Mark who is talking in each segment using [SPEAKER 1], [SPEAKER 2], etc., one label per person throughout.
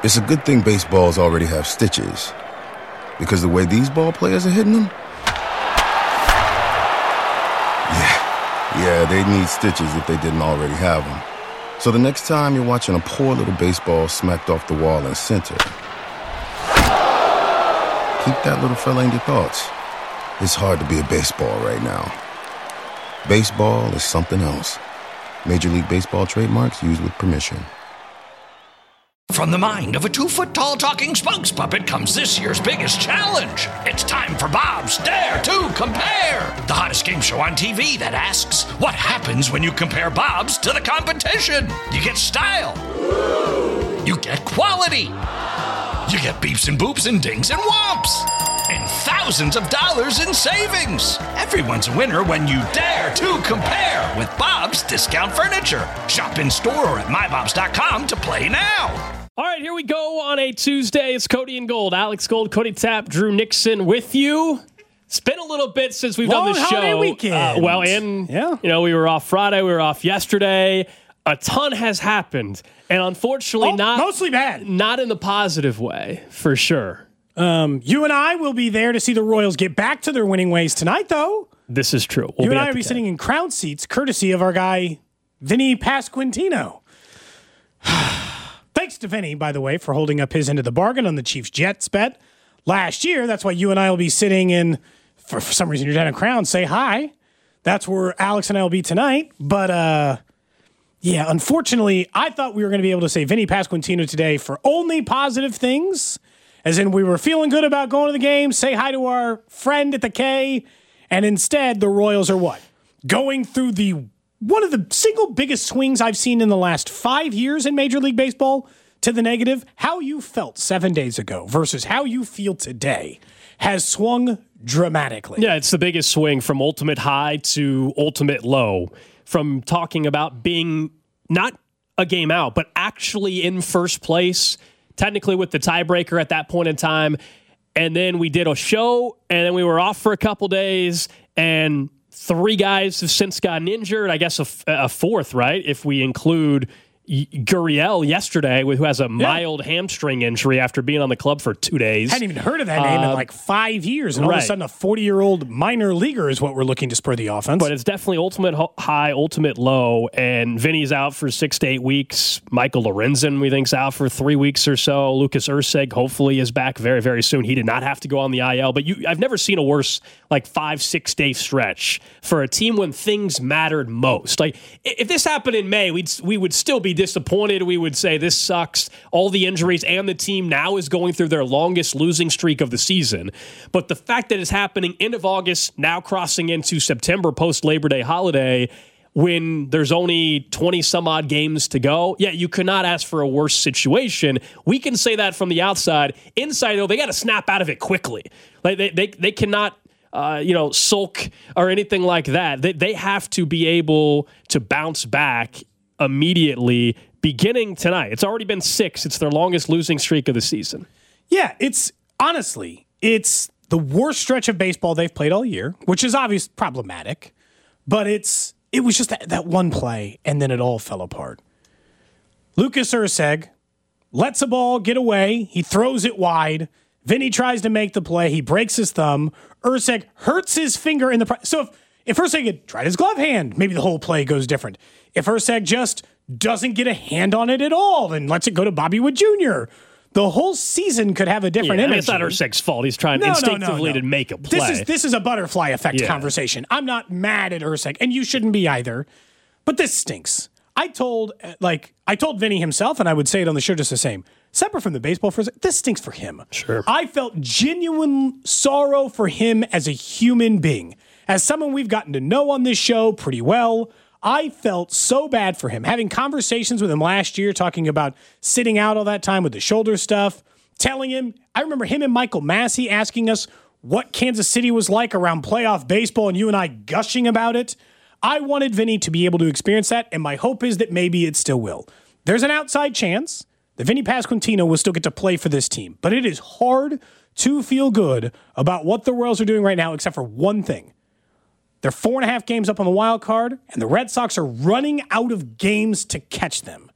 [SPEAKER 1] It's a good thing baseballs already have stitches, because the way these ball players are hitting them, yeah, they need stitches if they didn't already have them. So the next time you're watching a poor little baseball smacked off the wall in center, keep that little fella in your thoughts. It's hard to be a baseball right now. Baseball is something else. Major League Baseball trademarks used with permission.
[SPEAKER 2] From the mind of a 2-foot-tall talking spokes puppet comes this year's biggest challenge. It's time for Bob's Dare to Compare, the hottest game show on TV that asks, what happens when you compare Bob's to the competition? You get style. You get quality. You get beeps and boops and dings and whomps. And thousands of dollars in savings. Everyone's a winner when you dare to compare with Bob's Discount Furniture. Shop in store or at mybobs.com to play now.
[SPEAKER 3] All right, here we go on a Tuesday. It's Cody and Gold. Alex Gold, Cody Tapp, Drew Nixon with you. It's been a little bit since we've done this show.
[SPEAKER 4] Weekend.
[SPEAKER 3] We were off Friday. We were off yesterday. A ton has happened. And unfortunately,
[SPEAKER 4] mostly bad.
[SPEAKER 3] Not in the positive way, for sure.
[SPEAKER 4] You and I will be there to see the Royals get back to their winning ways tonight, though.
[SPEAKER 3] This is true.
[SPEAKER 4] You and I will be sitting in crown seats, courtesy of our guy, Vinny Pasquantino. Thanks to Vinny, by the way, for holding up his end of the bargain on the Chiefs-Jets bet last year. That's why you and I will be sitting in, for some reason you're down in Crown, say hi. That's where Alex and I will be tonight. But, unfortunately, I thought we were going to be able to say Vinny Pasquantino today for only positive things, as in we were feeling good about going to the game, say hi to our friend at the K, and instead the Royals are what? Going through one of the single biggest swings I've seen in the last 5 years in Major League Baseball to the negative. How you felt 7 days ago versus how you feel today has swung dramatically.
[SPEAKER 3] Yeah, it's the biggest swing from ultimate high to ultimate low. From talking about being not a game out, but actually in first place, technically with the tiebreaker at that point in time. And then we did a show, and then we were off for a couple days, and 3 guys have since gotten injured. I guess a fourth, right? If we include Gurriel yesterday, who has a mild hamstring injury after being on the club for 2 days.
[SPEAKER 4] Hadn't even heard of that name in like 5 years, and all of a sudden a 40-year-old minor leaguer is what we're looking to spur the offense.
[SPEAKER 3] But it's definitely ultimate high, ultimate low, and Vinny's out for 6 to 8 weeks. Michael Lorenzen, we think, is out for 3 weeks or so. Lucas Erceg hopefully is back very, very soon. He did not have to go on the IL, but I've never seen a worse 5-6 day stretch for a team when things mattered most. Like, if this happened in May, we would still be disappointed. We would say this sucks. All the injuries, and the team now is going through their longest losing streak of the season. But the fact that it's happening end of August, now crossing into September post Labor Day holiday, when there's only 20 some odd games to go, you could not ask for a worse situation. We can say that from the outside. Inside, though, they got to snap out of it quickly. Like they cannot sulk or anything like that. They have to be able to bounce back immediately beginning tonight. It's already been 6. It's their longest losing streak of the season.
[SPEAKER 4] Yeah, it's the worst stretch of baseball they've played all year, which is obviously problematic, but it was just that one play, and then it all fell apart. Lucas Erceg lets a ball get away. He throws it wide. Vinny tries to make the play. He breaks his thumb. Erceg hurts his finger in the so if Erceg had tried his glove hand, maybe the whole play goes different. If Erceg just doesn't get a hand on it at all and lets it go to Bobby Wood Jr., the whole season could have a different image.
[SPEAKER 3] It's not Erceg's fault. He's trying instinctively to make a play.
[SPEAKER 4] This is a butterfly effect conversation. I'm not mad at Erceg, and you shouldn't be either. But this stinks. I told Vinny himself, and I would say it on the show just the same. Separate from the baseball for a second, this stinks for him.
[SPEAKER 3] Sure.
[SPEAKER 4] I felt genuine sorrow for him as a human being. As someone we've gotten to know on this show pretty well, I felt so bad for him. Having conversations with him last year, talking about sitting out all that time with the shoulder stuff, telling him, I remember him and Michael Massey asking us what Kansas City was like around playoff baseball, and you and I gushing about it. I wanted Vinny to be able to experience that, and my hope is that maybe it still will. There's an outside chance that Vinny Pasquantino will still get to play for this team, but it is hard to feel good about what the Royals are doing right now, except for one thing. They're 4.5 games up on the wild card, and the Red Sox are running out of games to catch them.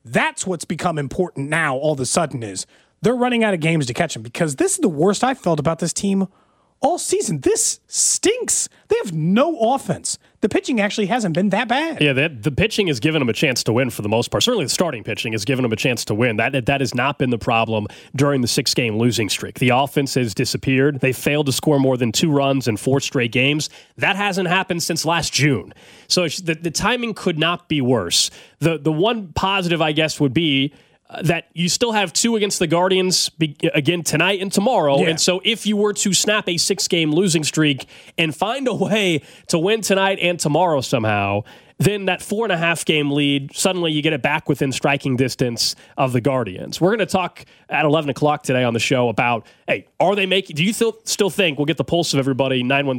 [SPEAKER 4] That's what's become important now all of a sudden is they're running out of games to catch them because this is the worst I've felt about this team all season. This stinks. They have no offense. The pitching actually hasn't been that bad.
[SPEAKER 3] Yeah, the pitching has given them a chance to win for the most part. Certainly the starting pitching has given them a chance to win. That has not been the problem during the 6-game losing streak. The offense has disappeared. They failed to score more than 2 runs in 4 straight games. That hasn't happened since last June. So the timing could not be worse. The one positive, I guess, would be that you still have 2 against the Guardians again tonight and tomorrow. Yeah. And so if you were to snap a 6-game losing streak and find a way to win tonight and tomorrow somehow, then that 4.5-game lead, suddenly you get it back within striking distance of the Guardians. We're going to talk at 11 o'clock today on the show about, hey, do you still think, we'll get the pulse of everybody,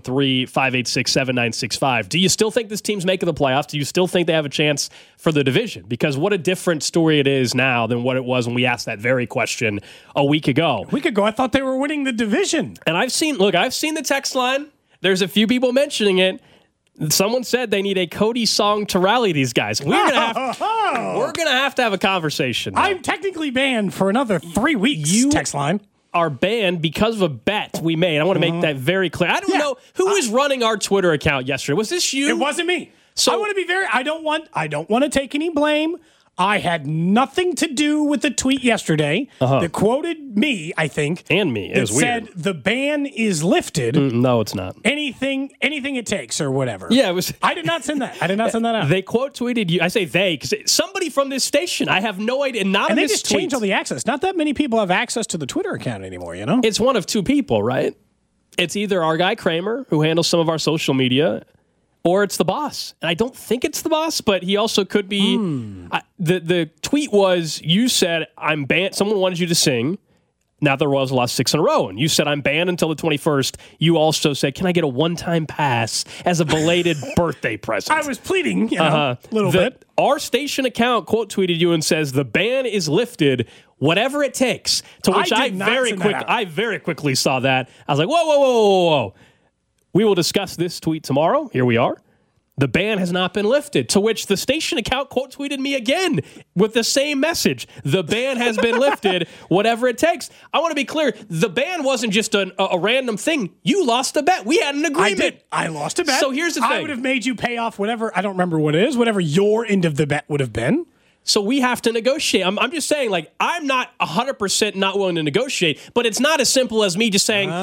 [SPEAKER 3] 913-586-7965. Do you still think this team's making the playoffs? Do you still think they have a chance for the division? Because what a different story it is now than what it was when we asked that very question a week ago.
[SPEAKER 4] A week ago, I thought they were winning the division.
[SPEAKER 3] And I've seen the text line. There's a few people mentioning it. Someone said they need a Cody song to rally these guys. We're gonna have to have a conversation now.
[SPEAKER 4] I'm technically banned for another 3 weeks. Text line
[SPEAKER 3] are banned because of a bet we made. I want to make that very clear. I don't know who was running our Twitter account yesterday. Was this you?
[SPEAKER 4] It wasn't me. So I want to be I don't want to take any blame. I had nothing to do with the tweet yesterday that quoted me, I think.
[SPEAKER 3] And me. It was weird.
[SPEAKER 4] Said the ban is lifted.
[SPEAKER 3] No, it's not.
[SPEAKER 4] Anything it takes or whatever.
[SPEAKER 3] Yeah, it was.
[SPEAKER 4] I did not send that. out.
[SPEAKER 3] They quote tweeted you. I say they because somebody from this station. I have no idea.
[SPEAKER 4] And they just changed all the access. Not that many people have access to the Twitter account anymore, you know?
[SPEAKER 3] It's one of 2 people, right? It's either our guy Kramer, who handles some of our social media, or it's the boss. And I don't think it's the boss, but he also could be. The tweet was, you said, I'm banned. Someone wanted you to sing. Now the Royals lost 6 in a row. And you said, I'm banned until the 21st. You also said, can I get a one-time pass as a belated birthday present?
[SPEAKER 4] I was pleading, a little bit.
[SPEAKER 3] Our station account quote tweeted you and says, the ban is lifted, whatever it takes. To which I very quickly saw that. I was like, whoa. We will discuss this tweet tomorrow. Here we are. The ban has not been lifted, to which the station account quote tweeted me again with the same message. The ban has been lifted, whatever it takes. I want to be clear. The ban wasn't just a random thing. You lost a bet. We had an agreement.
[SPEAKER 4] I did. I lost a bet.
[SPEAKER 3] So here's the thing.
[SPEAKER 4] I would have made you pay off whatever, I don't remember what it is, whatever your end of the bet would have been.
[SPEAKER 3] So we have to negotiate. I'm just saying, I'm not 100% not willing to negotiate, but it's not as simple as me just saying,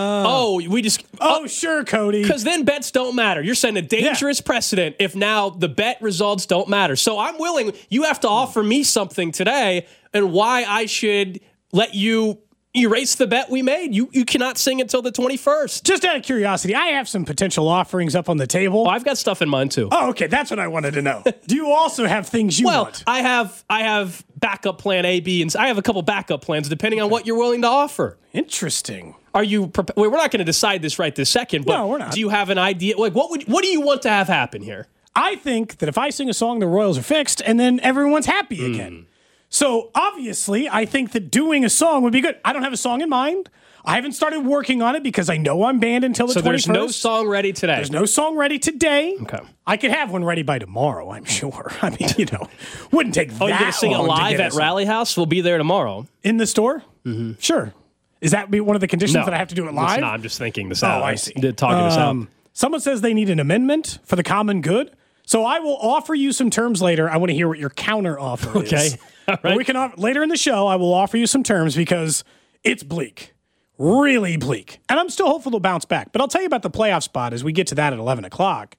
[SPEAKER 4] sure, Cody.
[SPEAKER 3] Because then bets don't matter. You're setting a dangerous precedent if now the bet results don't matter. So I'm willing. You have to offer me something today and why I should let you erase the bet we made. You cannot sing until the 21st.
[SPEAKER 4] Just out of curiosity, I have some potential offerings up on the table.
[SPEAKER 3] Oh, I've got stuff in mind too.
[SPEAKER 4] Oh, okay. That's what I wanted to know. Do you also have things you want?
[SPEAKER 3] I have backup plan A, B, and I have a couple backup plans depending on what you're willing to offer.
[SPEAKER 4] Interesting.
[SPEAKER 3] Are you we're not going to decide this right this second, but
[SPEAKER 4] no, we're not.
[SPEAKER 3] Do you have an idea? What do you want to have happen here?
[SPEAKER 4] I think that if I sing a song, the Royals are fixed, and then everyone's happy again. So, obviously, I think that doing a song would be good. I don't have a song in mind. I haven't started working on it because I know I'm banned until the 21st.
[SPEAKER 3] So there's no song ready today?
[SPEAKER 4] There's no song ready today.
[SPEAKER 3] Okay.
[SPEAKER 4] I could have one ready by tomorrow, I'm sure. I mean, wouldn't take that long.
[SPEAKER 3] Oh, you're going to sing it live at Rally House? We'll be there tomorrow.
[SPEAKER 4] In the store? Mm-hmm. Sure. Is that one of the conditions that I have to do it live?
[SPEAKER 3] No, I'm just thinking this out.
[SPEAKER 4] Oh, I see.
[SPEAKER 3] Talking this out.
[SPEAKER 4] Someone says they need an amendment for the common good. So I will offer you some terms later. I want to hear what your counter offer is.
[SPEAKER 3] Okay. All right.
[SPEAKER 4] We can later in the show, I will offer you some terms because it's bleak. Really bleak. And I'm still hopeful to bounce back. But I'll tell you about the playoff spot as we get to that at 11 o'clock.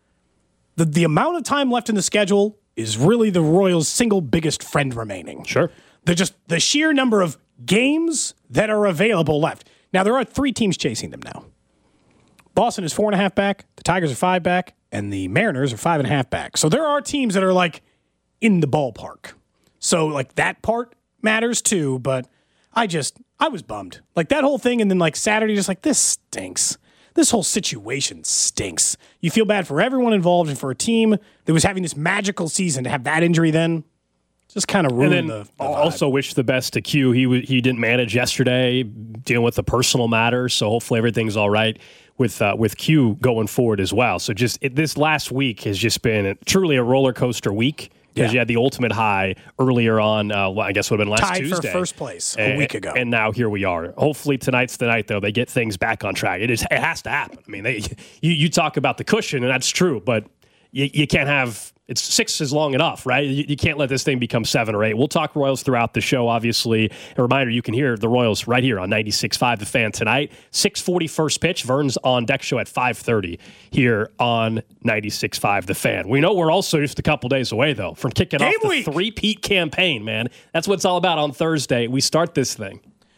[SPEAKER 4] The amount of time left in the schedule is really the Royals' single biggest friend remaining.
[SPEAKER 3] Sure.
[SPEAKER 4] The sheer number of games that are available left. Now, there are 3 teams chasing them now. Boston is 4.5 back. The Tigers are 5 back. And the Mariners are 5.5 back. So there are teams that are in the ballpark. So that part matters too, but I was bummed. That whole thing, and then Saturday, just this stinks. This whole situation stinks. You feel bad for everyone involved and for a team that was having this magical season to have that injury then. Just kind of ruined the vibe.
[SPEAKER 3] Also wish the best to Q. He didn't manage yesterday, dealing with the personal matters, so hopefully everything's all right with Q going forward as well. So this last week has just been truly a roller coaster week because you had the ultimate high earlier on, I guess would have been last Tuesday.
[SPEAKER 4] Tied for first place a week ago.
[SPEAKER 3] And now here we are. Hopefully tonight's the night, though. They get things back on track. It has to happen. I mean, you talk about the cushion, and that's true, but you can't have – it's 6 is long enough, right? You can't let this thing become 7 or 8. We'll talk Royals throughout the show, obviously. A reminder, you can hear the Royals right here on 96.5 The Fan tonight. 6:40 first pitch. Vern's on deck show at 5:30 here on 96.5 The Fan. We know we're also just a couple days away, though, from kicking off the three-peat campaign, man. That's what it's all about on Thursday. We start this thing.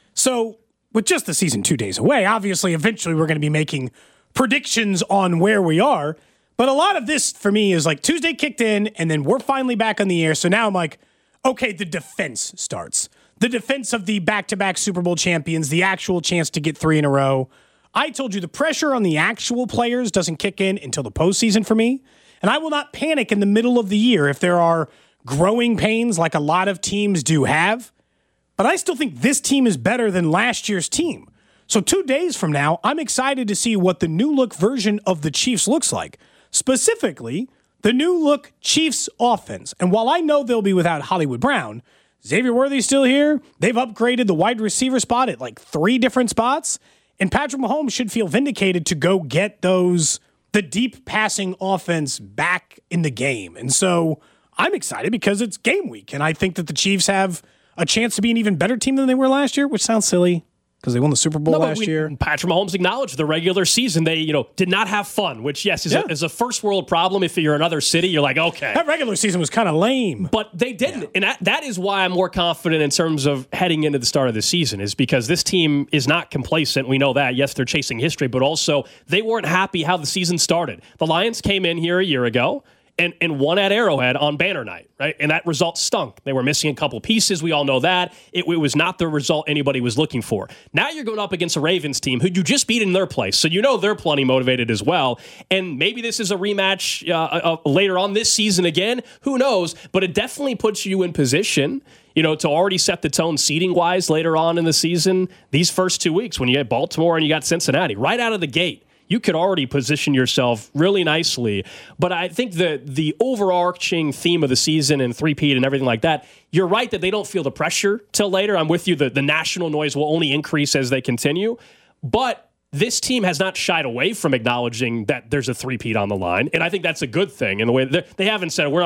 [SPEAKER 4] So with just the season 2 days away, obviously, eventually we're going to be making predictions on where we are. But a lot of this for me is like Tuesday kicked in and then we're finally back on the air. So now I'm like, okay, the defense starts. The defense of the back-to-back Super Bowl champions, the actual chance to get 3 in a row. I told you the pressure on the actual players doesn't kick in until the postseason for me. And I will not panic in the middle of the year if there are growing pains like a lot of teams do have. But I still think this team is better than last year's team. So 2 days from now, I'm excited to see what the new look version of the Chiefs looks like. Specifically, the new look Chiefs offense. And while I know they'll be without Hollywood Brown, Xavier Worthy's still here. They've upgraded the wide receiver spot at like 3 different spots. And Patrick Mahomes should feel vindicated to go get the deep passing offense back in the game. And so I'm excited because it's game week. And I think that the Chiefs have a chance to be an even better team than they were last year, which sounds silly, because they won the Super Bowl last year.
[SPEAKER 3] Patrick Mahomes acknowledged the regular season they, did not have fun, which, yes, is a first world problem. If you're another city, you're like, okay.
[SPEAKER 4] That regular season was kind of lame.
[SPEAKER 3] But they didn't. Yeah. And that is why I'm more confident in terms of heading into the start of the season, is because this team is not complacent. We know that. Yes, they're chasing history, but also they weren't happy how the season started. The Lions came in here a year ago and won at Arrowhead on banner night, right? And that result stunk. They were missing a couple pieces. We all know that. It was not the result anybody was looking for. Now you're going up against a Ravens team who you just beat in their place, so they're plenty motivated as well. And maybe this is a rematch later on this season again. Who knows? But it definitely puts you in position, to already set the tone seeding-wise later on in the season. These first 2 weeks when you get Baltimore and you got Cincinnati, right out of the gate, you could already position yourself really nicely. But I think the overarching theme of the season and three-peat and everything like that, you're right that they don't feel the pressure till later. I'm with you. The national noise will only increase as they continue. But this team has not shied away from acknowledging that there's a three-peat on the line. And I think that's a good thing. In the way they haven't said we're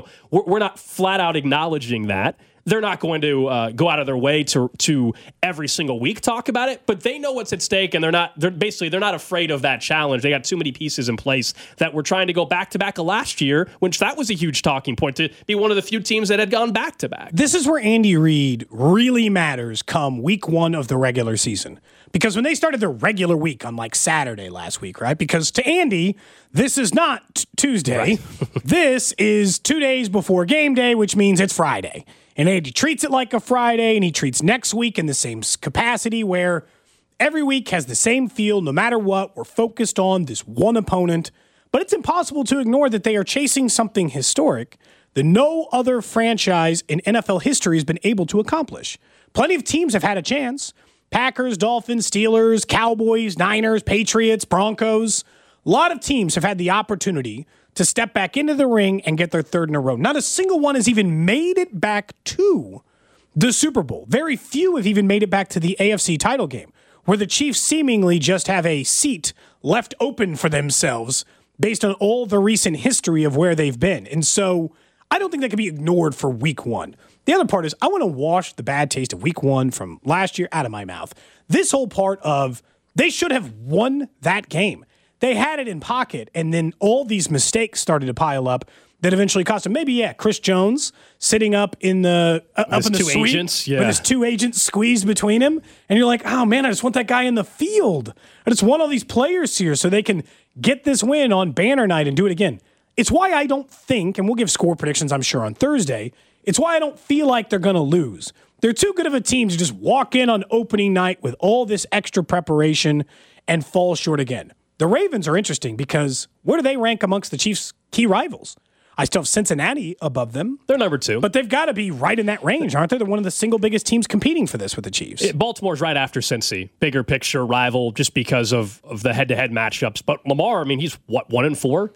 [SPEAKER 3] not flat out acknowledging that. They're not going to go out of their way to every single week talk about it, but they know what's at stake, and they're not afraid of that challenge. They got too many pieces in place that were trying to go back-to-back last year, which that was a huge talking point, to be one of the few teams that had gone back-to-back.
[SPEAKER 4] This is where Andy Reid really matters come week 1 of the regular season. Because when they started their regular week on like Saturday last week, right? Because to Andy, this is not Tuesday. Right. This is 2 days before game day, which means it's Friday. And Andy treats it like a Friday, and he treats next week in the same capacity, where every week has the same feel. No matter what, we're focused on this one opponent. But it's impossible to ignore that they are chasing something historic that no other franchise in NFL history has been able to accomplish. Plenty of teams have had a chance. Packers, Dolphins, Steelers, Cowboys, Niners, Patriots, Broncos. A lot of teams have had the opportunity to step back into the ring and get their third in a row. Not a single one has even made it back to the Super Bowl. Very few have even made it back to the AFC title game, where the Chiefs seemingly just have a seat left open for themselves based on all the recent history of where they've been. And so I don't think that can be ignored for week 1. The other part is I want to wash the bad taste of week 1 from last year out of my mouth. This whole part of they should have won that game. They had it in pocket, and then all these mistakes started to pile up that eventually cost him. Maybe, Chris Jones sitting up in the suite
[SPEAKER 3] agents,
[SPEAKER 4] with his 2 agents squeezed between him, and you're like, oh man, I just want that guy in the field. I just want all these players here so they can get this win on banner night and do it again. It's why I don't think, and we'll give score predictions, I'm sure, on Thursday, it's why I don't feel like they're going to lose. They're too good of a team to just walk in on opening night with all this extra preparation and fall short again. The Ravens are interesting because where do they rank amongst the Chiefs' key rivals? I still have Cincinnati above them.
[SPEAKER 3] They're number 2.
[SPEAKER 4] But they've got to be right in that range, aren't they? They're one of the single biggest teams competing for this with the Chiefs.
[SPEAKER 3] Baltimore's right after Cincy. Bigger picture rival just because of the head-to-head matchups. But Lamar, he's 1-4?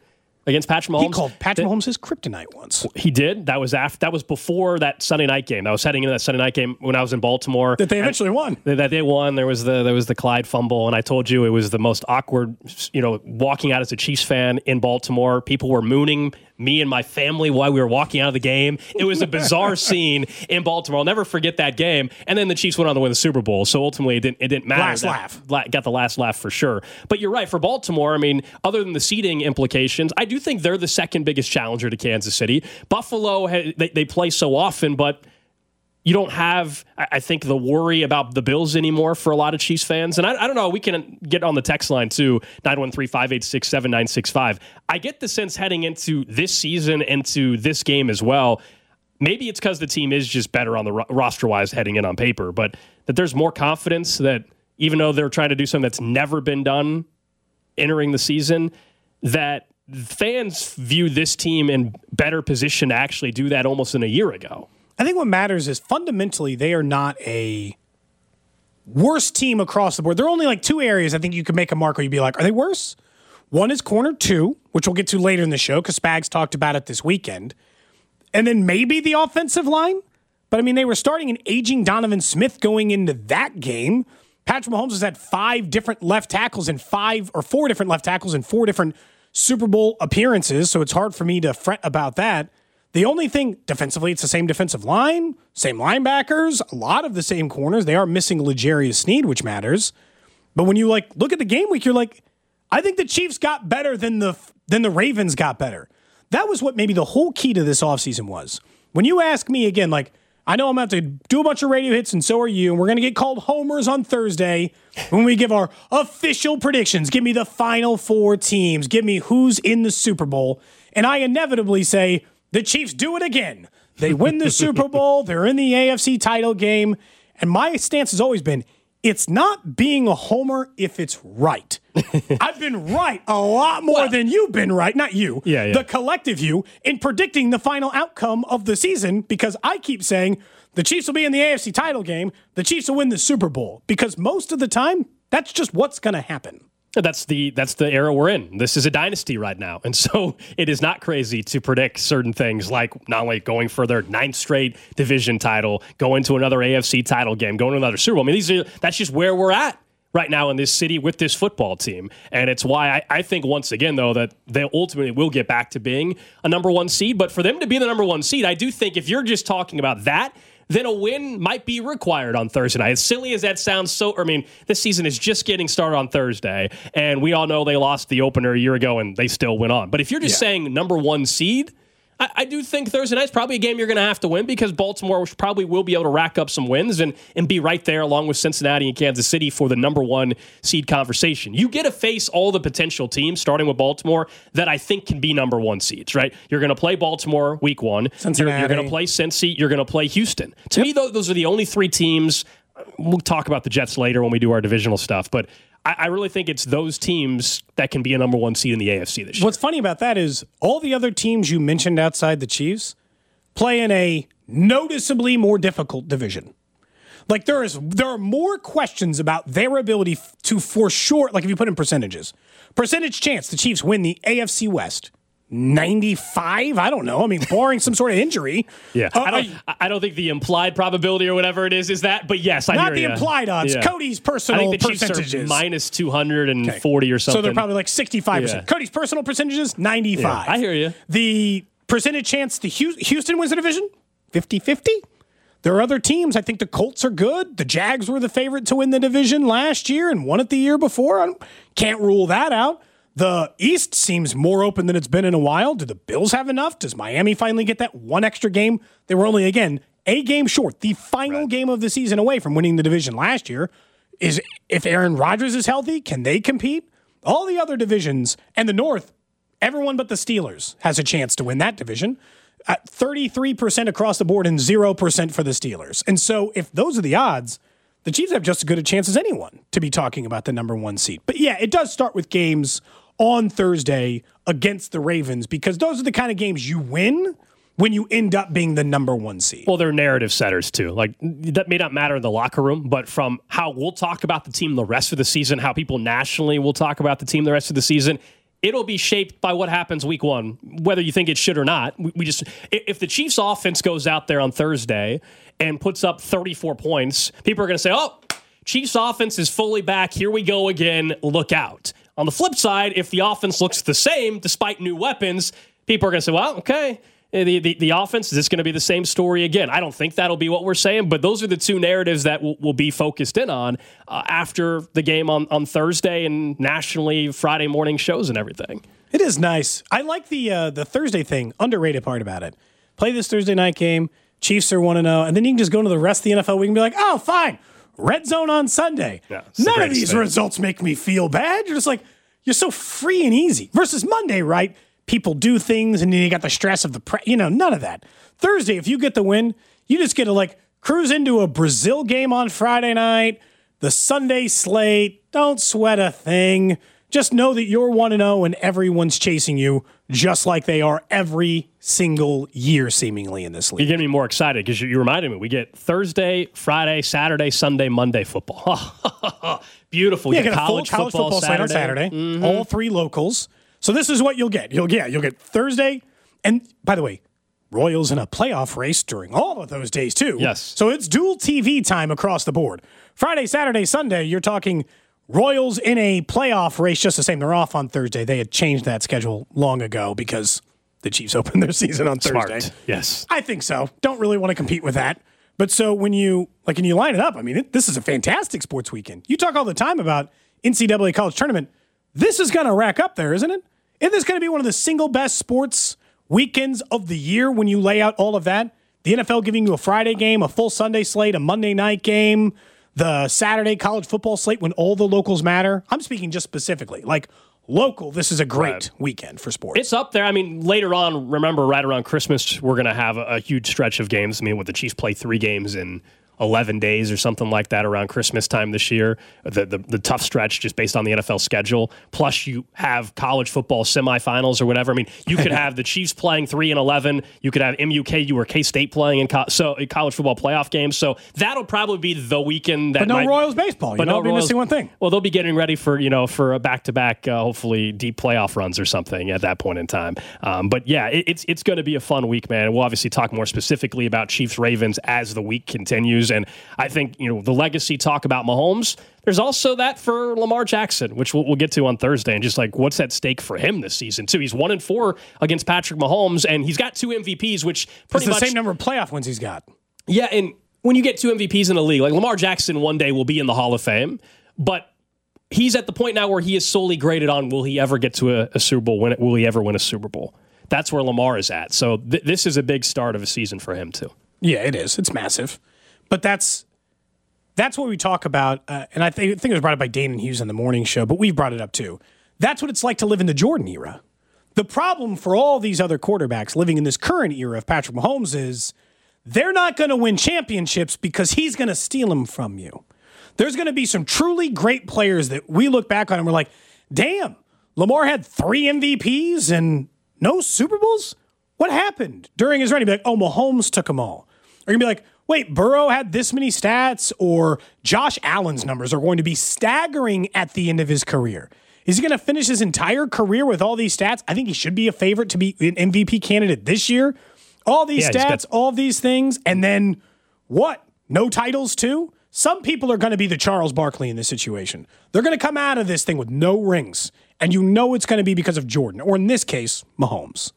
[SPEAKER 3] against Patrick Mahomes.
[SPEAKER 4] He called Patrick Mahomes his kryptonite once.
[SPEAKER 3] He did. That was before that Sunday night game. I was heading into that Sunday night game when I was in Baltimore.
[SPEAKER 4] That they eventually won.
[SPEAKER 3] That they won. There was the Clyde fumble, and I told you it was the most awkward, walking out as a Chiefs fan in Baltimore. People were mooning me and my family while we were walking out of the game. It was a bizarre scene in Baltimore. I'll never forget that game. And then the Chiefs went on to win the Super Bowl. So ultimately, it didn't matter.
[SPEAKER 4] Last laugh.
[SPEAKER 3] Got the last laugh for sure. But you're right. For Baltimore, I mean, other than the seeding implications, I do think they're the second biggest challenger to Kansas City. Buffalo, they play so often, but you don't have, I think, the worry about the Bills anymore for a lot of Chiefs fans. And I don't know, we can get on the text line too, 913-586-7965. I get the sense heading into this season, into this game as well, maybe it's because the team is just better on the roster-wise heading in on paper, but that there's more confidence that even though they're trying to do something that's never been done entering the season, that fans view this team in better position to actually do that almost than a year ago.
[SPEAKER 4] I think what matters is fundamentally they are not a worse team across the board. There are only like two areas I think you could make a mark where you'd be like, are they worse? One is corner 2, which we'll get to later in the show because Spags talked about it this weekend. And then maybe the offensive line. But I mean, they were starting an aging Donovan Smith going into that game. Patrick Mahomes has had 5 different left tackles and 4 different left tackles in 4 different Super Bowl appearances. So it's hard for me to fret about that. The only thing, defensively, it's the same defensive line, same linebackers, a lot of the same corners. They are missing L'Jarius Sneed, which matters. But when you look at the game week, you're like, I think the Chiefs got better than the Ravens got better. That was what maybe the whole key to this offseason was. When you ask me again, I know I'm going to have to do a bunch of radio hits, and so are you, and we're going to get called homers on Thursday when we give our official predictions. Give me the final 4 teams. Give me who's in the Super Bowl. And I inevitably say, the Chiefs do it again. They win the Super Bowl. They're in the AFC title game. And my stance has always been, it's not being a homer if it's right. I've been right a lot more than you've been right. Not you.
[SPEAKER 3] Yeah.
[SPEAKER 4] The collective you in predicting the final outcome of the season because I keep saying the Chiefs will be in the AFC title game. The Chiefs will win the Super Bowl because most of the time, that's just what's going to happen.
[SPEAKER 3] That's the era we're in. This is a dynasty right now. And so it is not crazy to predict certain things like not only going for their 9th straight division title, going to another AFC title game, going to another Super Bowl. I mean, that's just where we're at right now in this city with this football team. And it's why I think, once again, though, that they ultimately will get back to being a number 1 seed. But for them to be the number 1 seed, I do think if you're just talking about that, then a win might be required on Thursday night. As silly as that sounds, this season is just getting started on Thursday, and we all know they lost the opener a year ago, and they still went on. But if you're just saying number 1 seed, I do think Thursday night's probably a game you're going to have to win because Baltimore probably will be able to rack up some wins and be right there along with Cincinnati and Kansas City for the number 1 seed conversation. You get to face all the potential teams, starting with Baltimore, that I think can be number 1 seeds, right? You're going to play Baltimore week 1. You're going to play Cincy. You're going to play Houston. To me, those are the only 3 teams. We'll talk about the Jets later when we do our divisional stuff, but I really think it's those teams that can be a number 1 seed in the AFC this year.
[SPEAKER 4] What's funny about that is all the other teams you mentioned outside the Chiefs play in a noticeably more difficult division. There are more questions about their ability to, for sure, if you put in percentage chance the Chiefs win the AFC West. 95? I don't know. I mean, barring some sort of injury.
[SPEAKER 3] Yeah. I don't think the implied probability or whatever it is that, but yes, I hear you.
[SPEAKER 4] Not the implied odds. Yeah. Cody's personal
[SPEAKER 3] I think the
[SPEAKER 4] percentages.
[SPEAKER 3] Chiefs are minus 240 or something.
[SPEAKER 4] So they're probably 65%. Yeah. Cody's personal percentages, 95.
[SPEAKER 3] Yeah, I hear you.
[SPEAKER 4] The percentage chance Houston wins the division, 50-50. There are other teams. I think the Colts are good. The Jags were the favorite to win the division last year and won it the year before. I can't rule that out. The East seems more open than it's been in a while. Do the Bills have enough? Does Miami finally get that 1 extra game? They were only, again, a game short, the final game of the season away from winning the division last year. Is if Aaron Rodgers is healthy, can they compete? All the other divisions, and the North, everyone but the Steelers has a chance to win that division. 33% across the board and 0% for the Steelers. And so if those are the odds, the Chiefs have just as good a chance as anyone to be talking about the number 1 seed. But yeah, it does start with games on Thursday against the Ravens because those are the kind of games you win when you end up being the number 1 seed.
[SPEAKER 3] Well, they're narrative setters too. That may not matter in the locker room, but from how we'll talk about the team the rest of the season, how people nationally will talk about the team the rest of the season, it'll be shaped by what happens week one, whether you think it should or not. If the Chiefs offense goes out there on Thursday and puts up 34 points, people are going to say, oh, Chiefs offense is fully back. Here we go again. Look out. On the flip side, if the offense looks the same despite new weapons, people are going to say, well, okay, the offense, is this going to be the same story again? I don't think that'll be what we're saying, but those are the two narratives that we'll be focused in on after the game on Thursday and nationally Friday morning shows and everything.
[SPEAKER 4] It is nice. I like the Thursday thing, underrated part about it. Play this Thursday night game, Chiefs are 1-0, and then you can just go into the rest of the NFL week and be like, oh, fine, red zone on Sunday. Yeah, none of these results make me feel bad. You're just like, you're so free and easy. Versus Monday, right? People do things, and then you got the stress of none of that. Thursday, if you get the win, you just get to cruise into a Brazil game on Friday night, the Sunday slate. Don't sweat a thing. Just know that you're 1-0 and everyone's chasing you, just like they are every single year, seemingly, in this league.
[SPEAKER 3] You're getting me more excited because you reminded me. We get Thursday, Friday, Saturday, Sunday, Monday football. Beautiful.
[SPEAKER 4] Yeah, you get a full college football slate on Saturday. Mm-hmm. All three locals. So this is what you'll get. You'll get Thursday, and by the way, Royals in a playoff race during all of those days too.
[SPEAKER 3] Yes.
[SPEAKER 4] So it's dual TV time across the board. Friday, Saturday, Sunday, you're talking Royals in a playoff race just the same. They're off on Thursday. They had changed that schedule long ago because the Chiefs opened their season on Thursday.
[SPEAKER 3] Smart. Yes.
[SPEAKER 4] I think so. Don't really want to compete with that. But so when you line it up, I mean, this is a fantastic sports weekend. You talk all the time about NCAA college tournament. This is going to rack up there, isn't it? Isn't this going to be one of the single best sports weekends of the year when you lay out all of that? The NFL giving you a Friday game, a full Sunday slate, a Monday night game, the Saturday college football slate when all the locals matter. I'm speaking just specifically. Local, this is a great weekend for sports.
[SPEAKER 3] It's up there. I mean, later on, remember, right around Christmas, we're going to have a huge stretch of games. I mean, the Chiefs play 3 games in 11 days or something like that around Christmas time this year. The tough stretch just based on the NFL schedule. Plus you have college football semifinals or whatever. I mean, you could have the Chiefs playing 3-11. You could have MUKU or K-State playing in college football playoff games. So that'll probably be the weekend that.
[SPEAKER 4] But Royals baseball. You'll be missing one thing.
[SPEAKER 3] Well, they'll be getting ready for a back-to-back, hopefully deep playoff runs or something at that point in time. But yeah, it's going to be a fun week, man. We'll obviously talk more specifically about Chiefs-Ravens as the week continues. And I think, the legacy talk about Mahomes, there's also that for Lamar Jackson, which we'll get to on Thursday. And just what's at stake for him this season, too? He's 1-4 against Patrick Mahomes, and he's got 2 MVPs, which pretty much.
[SPEAKER 4] It's the same number of playoff wins he's got.
[SPEAKER 3] Yeah, and when you get 2 MVPs in a league, Lamar Jackson one day will be in the Hall of Fame, but he's at the point now where he is solely graded on will he ever get to a Super Bowl, will he ever win a Super Bowl? That's where Lamar is at. So this is a big start of a season for him, too.
[SPEAKER 4] Yeah, it is. It's massive. But that's what we talk about, and I think it was brought up by Dane and Hughes on the morning show, but we've brought it up too. That's what it's like to live in the Jordan era. The problem for all these other quarterbacks living in this current era of Patrick Mahomes is they're not going to win championships because he's going to steal them from you. There's going to be some truly great players that we look back on and we're like, damn, Lamar had 3 MVPs and no Super Bowls? What happened during his run? He'd be like, oh, Mahomes took them all. Or you'd be like, wait, Burrow had this many stats, or Josh Allen's numbers are going to be staggering at the end of his career. Is he going to finish his entire career with all these stats? I think he should be a favorite to be an MVP candidate this year. All these stats, all these things, and then what? No titles too? Some people are going to be the Charles Barkley in this situation. They're going to come out of this thing with no rings, and it's going to be because of Jordan, or in this case, Mahomes.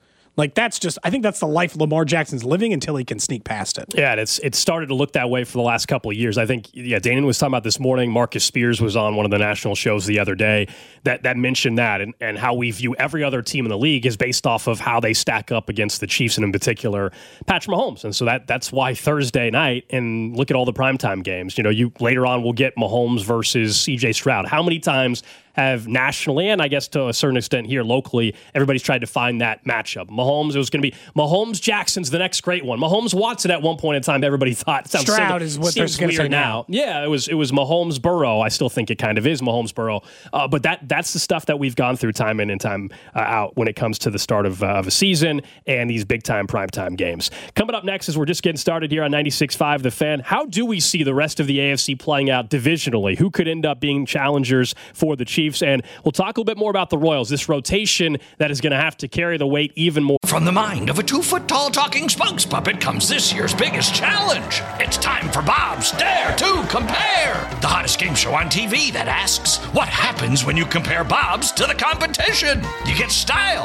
[SPEAKER 4] I think that's the life Lamar Jackson's living until he can sneak past it.
[SPEAKER 3] Yeah, and it's started to look that way for the last couple of years. I think, Daniel was talking about this morning. Marcus Spears was on one of the national shows the other day that mentioned that and how we view every other team in the league is based off of how they stack up against the Chiefs and in particular Patrick Mahomes. And so that's why Thursday night, and look at all the primetime games. You later on we'll get Mahomes versus CJ Stroud. How many times have nationally, and I guess to a certain extent here locally, everybody's tried to find that matchup? Mahomes, it was going to be Mahomes Jackson's the next great one. Mahomes Watson at one point in time, everybody thought.
[SPEAKER 4] Stroud is what they're going to say now.
[SPEAKER 3] Yeah, it was Mahomes Burrow. I still think it kind of is Mahomes Burrow. But that's the stuff that we've gone through time in and time out when it comes to the start of a season and these big-time primetime games. Coming up next, as we're just getting started here on 96.5 The Fan, how do we see the rest of the AFC playing out divisionally? Who could end up being challengers for the Chiefs? And we'll talk a little bit more about the Royals, this rotation that is going to have to carry the weight even more.
[SPEAKER 2] From the mind of a 2-foot-tall talking spokes puppet comes this year's biggest challenge. It's time for Bob's Dare to Compare, the hottest game show on TV that asks, what happens when you compare Bob's to the competition? You get style.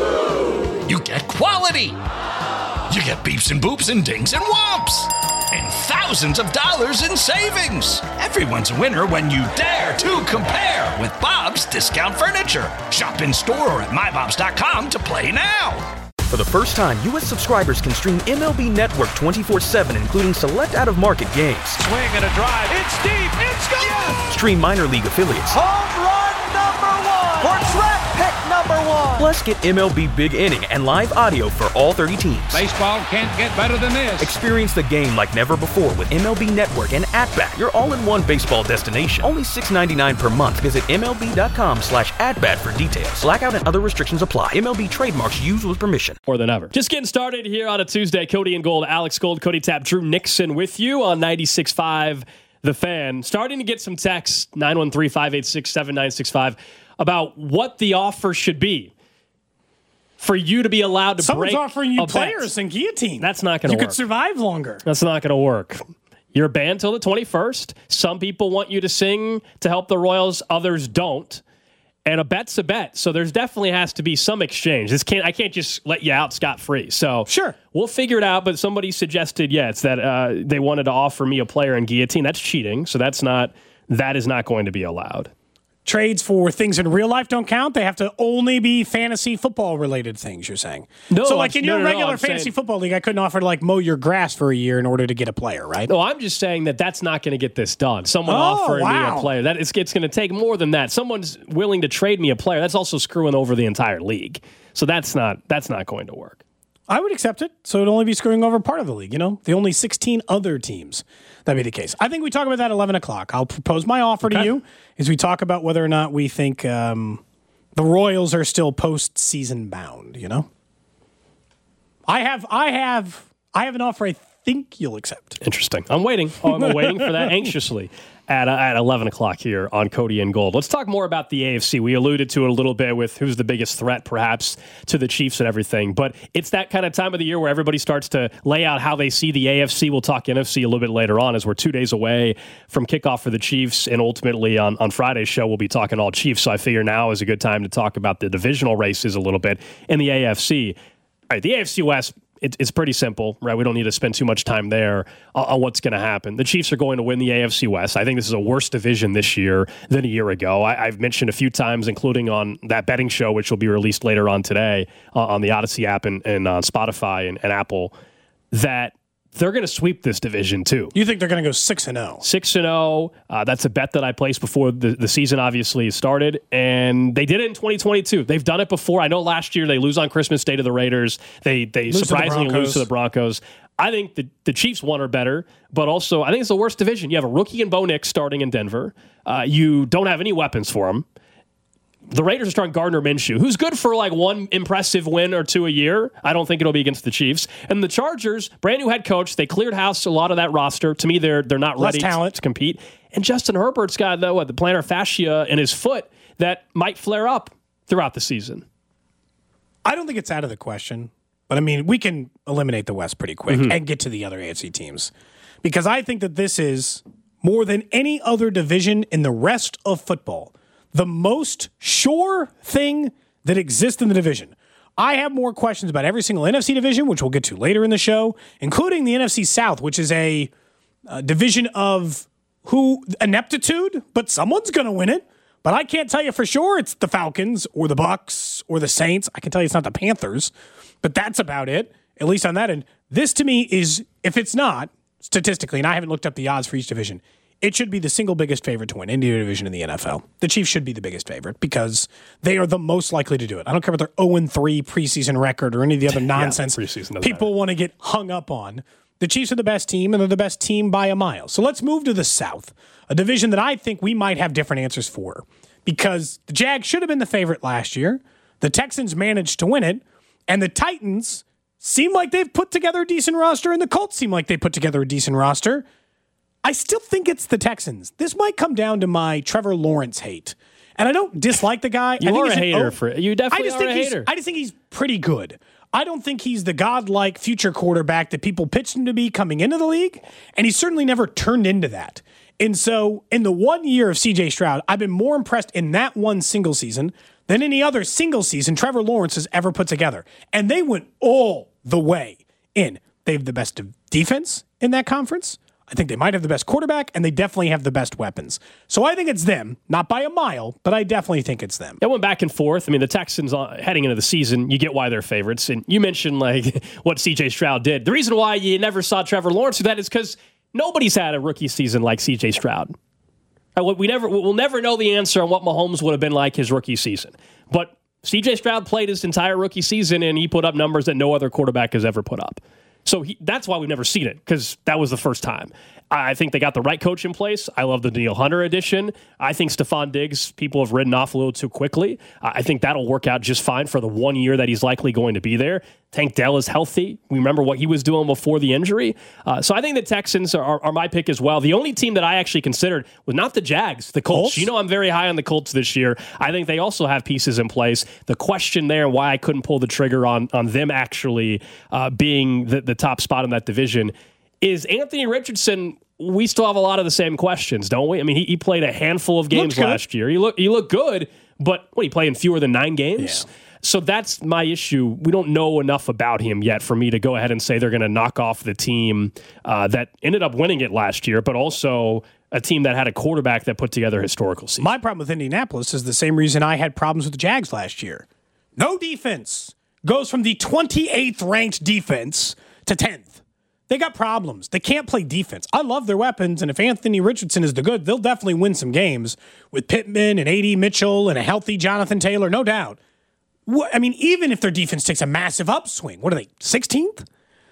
[SPEAKER 2] You get quality. You get beeps and boops and dings and whomps. And thousands of dollars in savings. Everyone's a winner when you dare to compare with Bob's Discount Furniture. Shop in store or at mybobs.com to play now.
[SPEAKER 5] For the first time, U.S. subscribers can stream MLB Network 24/7, including select out-of-market games.
[SPEAKER 6] Swing and a drive. It's deep. It's gone. Yes!
[SPEAKER 5] Stream minor league affiliates.
[SPEAKER 6] Home run number 1. For draft pick number 1.
[SPEAKER 5] Plus, get MLB Big Inning and live audio for all 30 teams.
[SPEAKER 6] Baseball can't get better than this.
[SPEAKER 5] Experience the game like never before with MLB Network and At-Bat, your all-in-one baseball destination. Only $6.99 per month. Visit MLB.com/AtBat for details. Blackout and other restrictions apply. MLB trademarks used with permission.
[SPEAKER 3] More than ever. Just getting started here on a Tuesday. Cody and Gold, Alex Gold, Cody Tapp, Drew Nixon with you on 96.5 The Fan. Starting to get some texts, 913-586-7965, about what the offer should be for you to be allowed to
[SPEAKER 4] Someone's
[SPEAKER 3] break
[SPEAKER 4] offering you
[SPEAKER 3] a
[SPEAKER 4] players
[SPEAKER 3] bet.
[SPEAKER 4] and guillotine.
[SPEAKER 3] That's not going to work.
[SPEAKER 4] You could survive longer.
[SPEAKER 3] That's not going to work. You're banned till the 21st. Some people want you to sing to help the Royals. Others don't. And a bet's a bet. So there's definitely has to be some exchange. I can't just let you out scot-free. So
[SPEAKER 4] sure,
[SPEAKER 3] we'll figure it out. But somebody suggested, it's that they wanted to offer me a player in guillotine. That's cheating. So that is not going to be allowed.
[SPEAKER 4] Trades for things in real life don't count. They have to only be fantasy football related things, you're saying.
[SPEAKER 3] No,
[SPEAKER 4] so like in your regular
[SPEAKER 3] I'm
[SPEAKER 4] fantasy
[SPEAKER 3] saying,
[SPEAKER 4] football league, I couldn't offer to like mow your grass for a year in order to get a player, right?
[SPEAKER 3] No, I'm just saying that's not going to get this done. Someone offering me a player. It's going to take more than that. Someone's willing to trade me a player. That's also screwing over the entire league. So that's not going to work.
[SPEAKER 4] I would accept it. So it'd only be screwing over part of the league, the only 16 other teams. That'd be the case. I think we talk about that at 11 o'clock. I'll propose my offer to you as we talk about whether or not we think the Royals are still postseason bound, I have an offer I think you'll accept.
[SPEAKER 3] Interesting. I'm waiting. I'm waiting for that anxiously at 11 o'clock here on Cody and Gold. Let's talk more about the AFC. We alluded to it a little bit with who's the biggest threat, perhaps, to the Chiefs and everything. But it's that kind of time of the year where everybody starts to lay out how they see the AFC. We'll talk NFC a little bit later on as we're 2 days away from kickoff for the Chiefs. And ultimately on Friday's show, we'll be talking all Chiefs. So I figure now is a good time to talk about the divisional races a little bit in the AFC. All right, the AFC West, it's pretty simple, right? We don't need to spend too much time there on what's going to happen. The Chiefs are going to win the AFC West. I think this is a worse division this year than a year ago. I've mentioned a few times, including on that betting show, which will be released later on today on the Odyssey app and on Spotify and Apple, that they're going to sweep this division too.
[SPEAKER 4] You think they're going to go 6-0?
[SPEAKER 3] 6-0. That's a bet that I placed before the season obviously started, and they did it in 2022. They've done it before. I know last year they lose on Christmas Day to the Raiders. They surprisingly lose to the Broncos. I think the Chiefs won or better, but also I think it's the worst division. You have a rookie in Bo Nix starting in Denver. You don't have any weapons for him. The Raiders are starting Gardner Minshew, who's good for like one impressive win or two a year. I don't think it'll be against the Chiefs. And the Chargers, brand new head coach, they cleared house a lot of that roster. To me, they're not ready to compete. And Justin Herbert's got the plantar fascia in his foot that might flare up throughout the season.
[SPEAKER 4] I don't think it's out of the question, but I mean, we can eliminate the West pretty quick and get to the other AFC teams, because I think that this is more than any other division in the rest of football the most sure thing that exists in the division. I have more questions about every single NFC division, which we'll get to later in the show, including the NFC South, which is a division of ineptitude, but someone's going to win it. But I can't tell you for sure it's the Falcons or the Bucs or the Saints. I can tell you it's not the Panthers, but that's about it, at least on that end. This to me is, if it's not, statistically, and I haven't looked up the odds for each division, it should be the single biggest favorite to win any division in the NFL. The Chiefs should be the biggest favorite because they are the most likely to do it. I don't care about their 0-3 preseason record or any of the other nonsense people want to get hung up on. The Chiefs are the best team, and they're the best team by a mile. So let's move to the South, a division that I think we might have different answers for because the Jags should have been the favorite last year. The Texans managed to win it, and the Titans seem like they've put together a decent roster, and the Colts seem like they put together a decent roster. I still think it's the Texans. This might come down to my Trevor Lawrence hate. And I don't dislike the guy.
[SPEAKER 3] You are a hater for it. You definitely are a hater.
[SPEAKER 4] I just think he's pretty good. I don't think he's the godlike future quarterback that people pitched him to be coming into the league, and he certainly never turned into that. And so in the 1 year of C.J. Stroud, I've been more impressed in that one single season than any other single season Trevor Lawrence has ever put together. And they went all the way in. They have the best defense in that conference. I think they might have the best quarterback, and they definitely have the best weapons. So I think it's them, not by a mile, but I definitely think it's them.
[SPEAKER 3] It went back and forth. I mean, the Texans heading into the season, you get why they're favorites. And you mentioned like what C.J. Stroud did. The reason why you never saw Trevor Lawrence do that is because nobody's had a rookie season like C.J. Stroud. We'll never know the answer on what Mahomes would have been like his rookie season. But C.J. Stroud played his entire rookie season, and he put up numbers that no other quarterback has ever put up. So that's why we've never seen it, because that was the first time. I think they got the right coach in place. I love the Danielle Hunter addition. I think Stephon Diggs, people have ridden off a little too quickly. I think that'll work out just fine for the 1 year that he's likely going to be there. Tank Dell is healthy. We remember what he was doing before the injury. So I think the Texans are my pick as well. The only team that I actually considered was not the Jags, the Colts. You know I'm very high on the Colts this year. I think they also have pieces in place. The question there, why I couldn't pull the trigger on them actually being the top spot in that division, is Anthony Richardson. We still have a lot of the same questions, don't we? I mean, he played a handful of games last year. He looked good, but he played in fewer than 9 games? Yeah. So that's my issue. We don't know enough about him yet for me to go ahead and say they're going to knock off the team that ended up winning it last year, but also a team that had a quarterback that put together a historical season.
[SPEAKER 4] My problem with Indianapolis is the same reason I had problems with the Jags last year. No defense. Goes from the 28th ranked defense to 10th. They got problems. They can't play defense. I love their weapons, and if Anthony Richardson is the good, they'll definitely win some games with Pittman and A.D. Mitchell and a healthy Jonathan Taylor, no doubt. I mean, even if their defense takes a massive upswing, what are they, 16th?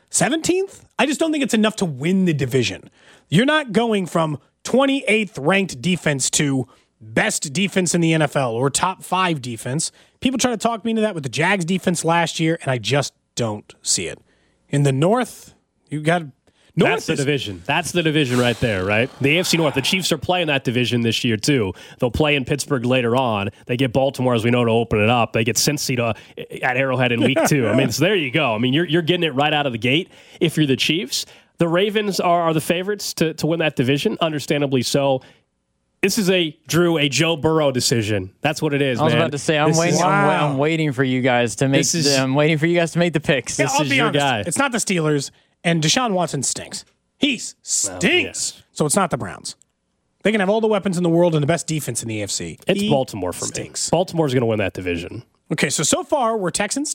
[SPEAKER 4] 17th? I just don't think it's enough to win the division. You're not going from 28th ranked defense to best defense in the NFL or top 5 defense. People try to talk me into that with the Jags defense last year, and I just don't see it. In the North, you got
[SPEAKER 3] That's the division. That's the division right there, right? The AFC North. The Chiefs are playing that division this year, too. They'll play in Pittsburgh later on. They get Baltimore, as we know, to open it up. They get Cincy at Arrowhead in week 2. I mean, so there you go. I mean, you're getting it right out of the gate if you're the Chiefs. The Ravens are the favorites to win that division, understandably so. This is a Joe Burrow decision. That's what it is, man.
[SPEAKER 7] I was about to say, I'm waiting for you guys to make I'm waiting for you guys to make the picks.
[SPEAKER 4] This is your guy. It's not the Steelers, and Deshaun Watson stinks. He stinks. Yes. So it's not the Browns. They can have all the weapons in the world and the best defense in the AFC.
[SPEAKER 3] It's Baltimore for me. Baltimore's going to win that division.
[SPEAKER 4] Okay, so far we're Texans,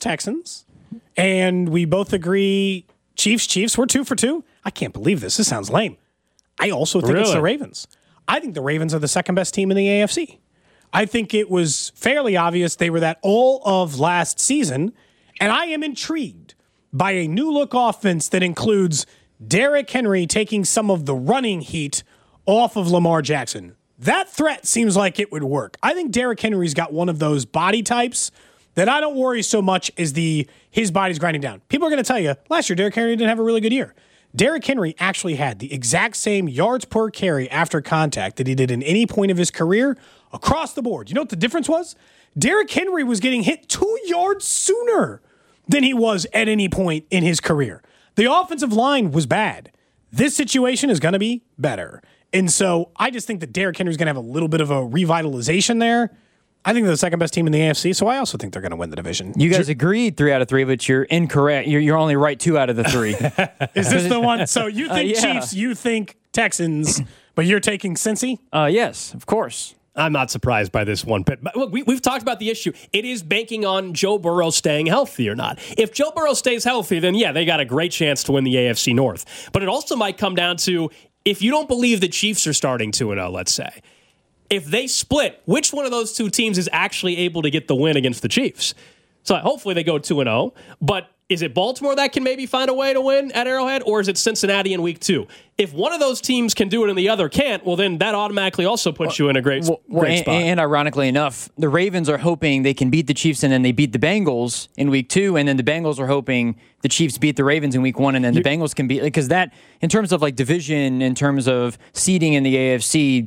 [SPEAKER 4] and we both agree Chiefs. We're 2 for 2. I can't believe this. This sounds lame. I also think it's the Ravens. I think the Ravens are the second best team in the AFC. I think it was fairly obvious they were that all of last season, and I am intrigued by a new look offense that includes Derrick Henry taking some of the running heat off of Lamar Jackson. That threat seems like it would work. I think Derrick Henry's got one of those body types that I don't worry so much as his body's grinding down. People are going to tell you, last year Derrick Henry didn't have a really good year. Derrick Henry actually had the exact same yards per carry after contact that he did in any point of his career across the board. You know what the difference was? Derrick Henry was getting hit 2 yards sooner than he was at any point in his career. The offensive line was bad. This situation is going to be better. And so I just think that Derrick Henry's going to have a little bit of a revitalization there. I think they're the second best team in the AFC, so I also think they're going to win the division.
[SPEAKER 7] You guys agreed 3 out of 3, but you're incorrect. You're only right 2 out of the 3.
[SPEAKER 4] Is this the one? So you think Chiefs, you think Texans, but you're taking Cincy?
[SPEAKER 7] Yes, of course.
[SPEAKER 3] I'm not surprised by this one. But look, we've talked about the issue. It is banking on Joe Burrow staying healthy or not. If Joe Burrow stays healthy, then yeah, they got a great chance to win the AFC North. But it also might come down to, if you don't believe the Chiefs are starting 2-0, let's say, if they split, which one of those two teams is actually able to get the win against the Chiefs? So hopefully they go 2-0, but is it Baltimore that can maybe find a way to win at Arrowhead, or is it Cincinnati in week 2? If one of those teams can do it and the other can't, well, then that automatically also puts you in a great spot.
[SPEAKER 7] And ironically enough, the Ravens are hoping they can beat the Chiefs and then they beat the Bengals in week 2, and then the Bengals are hoping the Chiefs beat the Ravens in week 1, and then the Bengals can beat, because that, in terms of like division, in terms of seeding in the AFC,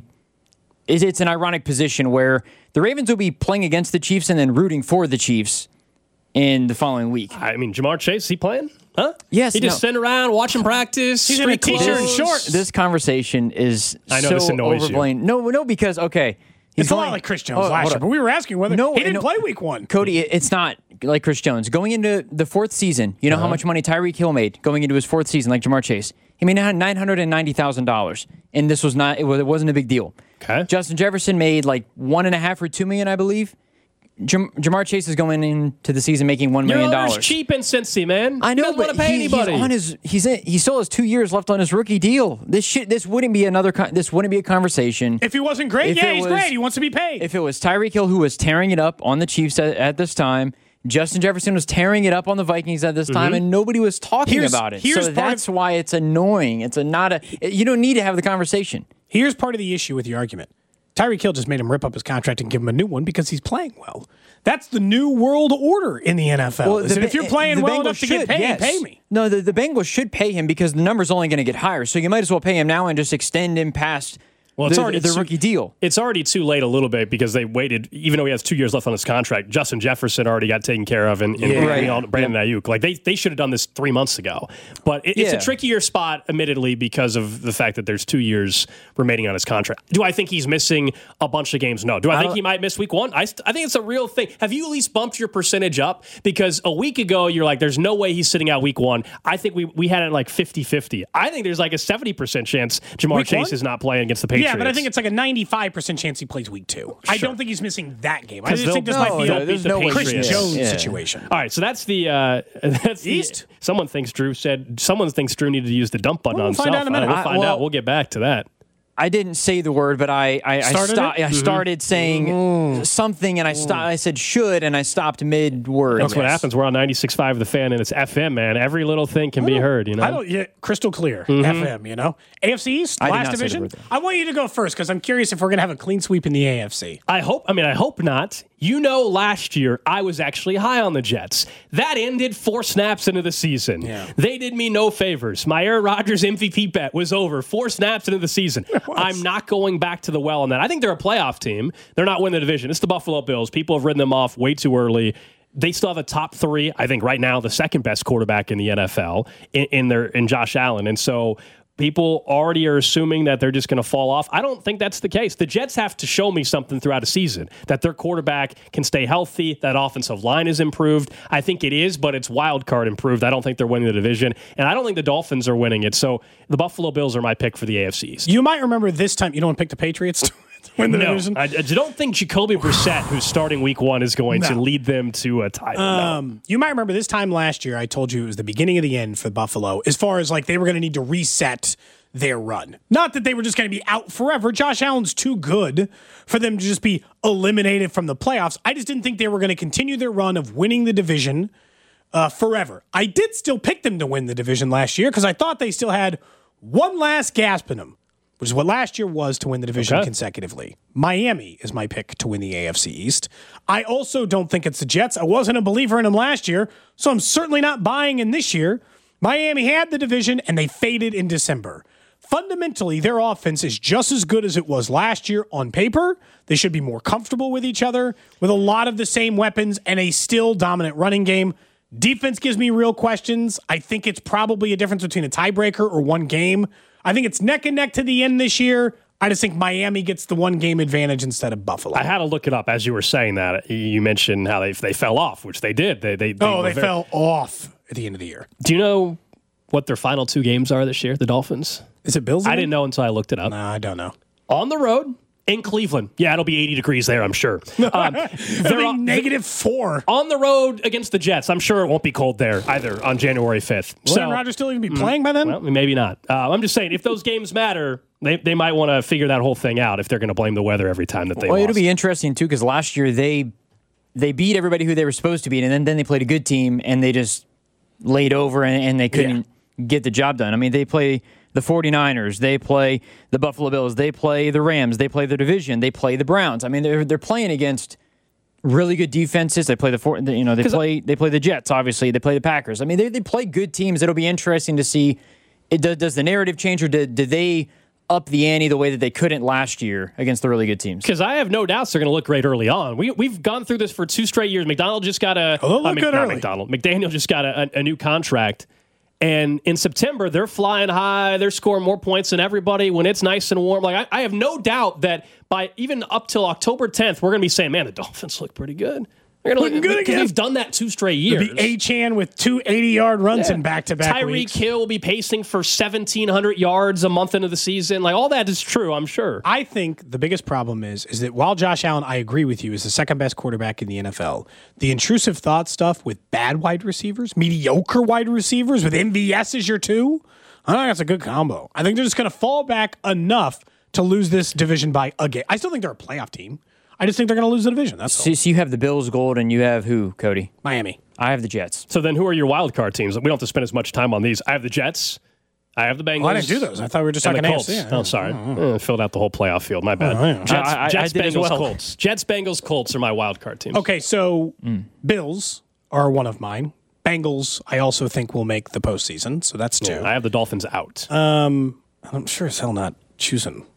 [SPEAKER 7] it's an ironic position where the Ravens will be playing against the Chiefs and then rooting for the Chiefs in the following week.
[SPEAKER 3] I mean, Jamar Chase, is he playing? Huh?
[SPEAKER 7] Yes.
[SPEAKER 3] He just sitting around watching practice.
[SPEAKER 4] He's in a t-shirt and shorts.
[SPEAKER 7] This conversation is
[SPEAKER 3] this annoys
[SPEAKER 7] overblown. No, because, okay.
[SPEAKER 4] It's a lot like Chris Jones last year, but we were asking whether he didn't play week 1.
[SPEAKER 7] Cody, it's not like Chris Jones. Going into the 4th season, you know how much money Tyreek Hill made going into his 4th season, like Jamar Chase? He made $990,000, and this was not. It wasn't a big deal.
[SPEAKER 3] Okay.
[SPEAKER 7] Justin Jefferson made like $1.5 or $2 million, I believe. Jamar Chase is going into the season making $1 million.
[SPEAKER 3] You're cheap in Cincy, man.
[SPEAKER 7] I know,
[SPEAKER 3] he doesn't want to pay anybody.
[SPEAKER 7] He still has 2 years left on his rookie deal. This wouldn't be a conversation.
[SPEAKER 4] If he wasn't great, he's great. He wants to be paid.
[SPEAKER 7] If it was Tyreek Hill who was tearing it up on the Chiefs at this time, Justin Jefferson was tearing it up on the Vikings at this time, and nobody was talking about it. So that's why it's annoying. You don't need to have the conversation.
[SPEAKER 4] Here's part of the issue with your argument. Tyreek Hill just made him rip up his contract and give him a new one because he's playing well. That's the new world order in the NFL. Well, if you're playing well enough to get paid, pay me.
[SPEAKER 7] No, the Bengals should pay him because the number's only going to get higher. So you might as well pay him now and just extend him past the rookie deal.
[SPEAKER 3] It's already too late a little bit because they waited, even though he has 2 years left on his contract. Justin Jefferson already got taken care of and Brandon Ayuk. Like they should have done this 3 months ago. But it's a trickier spot, admittedly, because of the fact that there's 2 years remaining on his contract. Do I think he's missing a bunch of games? No. Do I think he might miss week 1? I think it's a real thing. Have you at least bumped your percentage up? Because a week ago, you're like, there's no way he's sitting out week 1. I think we had it like 50-50. I think there's like a 70% chance Jamar Chase is not playing against the Patriots.
[SPEAKER 4] Yeah, but I think it's like a 95% chance he plays week 2. Sure. I don't think he's missing that game. I just think this might be a Chris Jones situation.
[SPEAKER 3] All right, so that's the East. Someone thinks Drew needed to use the dump button on himself.
[SPEAKER 4] We'll find out in a minute.
[SPEAKER 3] We'll find out. We'll get back to that.
[SPEAKER 7] I didn't say the word, but I started saying something, and I said should, and I stopped mid-word.
[SPEAKER 3] That's what happens. We're on 96.5 The Fan, and it's FM, man. Every little thing can be heard, you know?
[SPEAKER 4] Crystal clear, FM, you know? AFC East, last division? I want you to go first, because I'm curious if we're going to have a clean sweep in the AFC.
[SPEAKER 3] I hope not. You know, last year, I was actually high on the Jets. That ended 4 snaps into the season. Yeah. They did me no favors. My Aaron Rodgers MVP bet was over 4 snaps into the season. I'm not going back to the well on that. I think they're a playoff team. They're not winning the division. It's the Buffalo Bills. People have written them off way too early. They still have a top 3, I think right now, the second best quarterback in the NFL in Josh Allen. And so people already are assuming that they're just going to fall off. I don't think that's the case. The Jets have to show me something throughout a season, that their quarterback can stay healthy, that offensive line is improved. I think it is, but it's wild card improved. I don't think they're winning the division, and I don't think the Dolphins are winning it. So the Buffalo Bills are my pick for the AFC East.
[SPEAKER 4] You might remember this time you don't want to pick the Patriots to win the division.
[SPEAKER 3] I don't think Jacoby Brissett, who's starting week 1, is going to lead them to a title.
[SPEAKER 4] You might remember this time last year I told you it was the beginning of the end for Buffalo as far as like they were going to need to reset their run. Not that they were just going to be out forever. Josh Allen's too good for them to just be eliminated from the playoffs. I just didn't think they were going to continue their run of winning the division forever. I did still pick them to win the division last year because I thought they still had one last gasp in them, which is what last year was to win the division consecutively. Miami is my pick to win the AFC East. I also don't think it's the Jets. I wasn't a believer in them last year, so I'm certainly not buying in this year. Miami had the division, and they faded in December. Fundamentally, their offense is just as good as it was last year on paper. They should be more comfortable with each other, with a lot of the same weapons and a still dominant running game. Defense gives me real questions. I think it's probably a difference between a tiebreaker or one game. I think it's neck and neck to the end this year. I just think Miami gets the one game advantage instead of Buffalo.
[SPEAKER 3] I had to look it up as you were saying that. You mentioned how they fell off, which they did. They
[SPEAKER 4] fell off at the end of the year.
[SPEAKER 3] Do you know what their final 2 games are this year, the Dolphins?
[SPEAKER 4] Is it Bills?
[SPEAKER 3] I didn't know until I looked it up.
[SPEAKER 4] No, I don't know.
[SPEAKER 3] On the road In Cleveland. Yeah, it'll be 80 degrees there, I'm sure. They're
[SPEAKER 4] -4.
[SPEAKER 3] On the road against the Jets. I'm sure it won't be cold there either on January 5th.
[SPEAKER 4] Will Aaron Rodgers still even be playing by then?
[SPEAKER 3] Well, maybe not. I'm just saying, if those games matter, they might want to figure that whole thing out if they're going to blame the weather every time that they lost.
[SPEAKER 7] It'll be interesting, too, because last year they beat everybody who they were supposed to beat, and then they played a good team, and they just laid over, and they couldn't get the job done. I mean, they play the 49ers, they play the Buffalo Bills, they play the Rams, they play the division, they play the Browns. I mean, they're playing against really good defenses. They play they play the Jets, obviously. They play the Packers. I mean, they play good teams. It'll be interesting to see, does the narrative change, or did they up the ante the way that they couldn't last year against the really good teams?
[SPEAKER 3] Because I have no doubts they're going to look great early on. We've gone through this for 2 straight years. McDaniel just got McDaniel just got a new contract. And in September, they're flying high. They're scoring more points than everybody when it's nice and warm. Like I have no doubt that by even up till October 10th, we're going to be saying, man, the Dolphins look pretty good. They're going to look good again. They've done that 2 straight years.
[SPEAKER 4] It'll be Achane with 2 80-yard runs in back-to-back weeks.
[SPEAKER 3] Tyreek Hill will be pacing for 1,700 yards a month into the season. Like, all that is true, I'm sure.
[SPEAKER 4] I think the biggest problem is that while Josh Allen, I agree with you, is the second-best quarterback in the NFL, the intrusive thought stuff with bad wide receivers, mediocre wide receivers, with MVS as your 2, I think that's a good combo. I think they're just going to fall back enough to lose this division by a game. I still think they're a playoff team. I just think they're going to lose the division. That's all.
[SPEAKER 7] So you have the Bills gold, and you have who, Cody?
[SPEAKER 4] Miami.
[SPEAKER 7] I have the Jets.
[SPEAKER 3] So then who are your wild card teams? We don't have to spend as much time on these. I have the Jets. I have the Bengals.
[SPEAKER 4] I didn't do those. I thought we were just talking
[SPEAKER 3] Colts.
[SPEAKER 4] AFC.
[SPEAKER 3] Oh, sorry. Filled out the whole playoff field. My bad. Jets, Bengals, Colts. Jets, Bengals, Colts are my wild card teams.
[SPEAKER 4] Okay, so Bills are one of mine. Bengals, I also think will make the postseason, so that's 2.
[SPEAKER 3] I have the Dolphins out.
[SPEAKER 4] I'm sure as hell not choosing.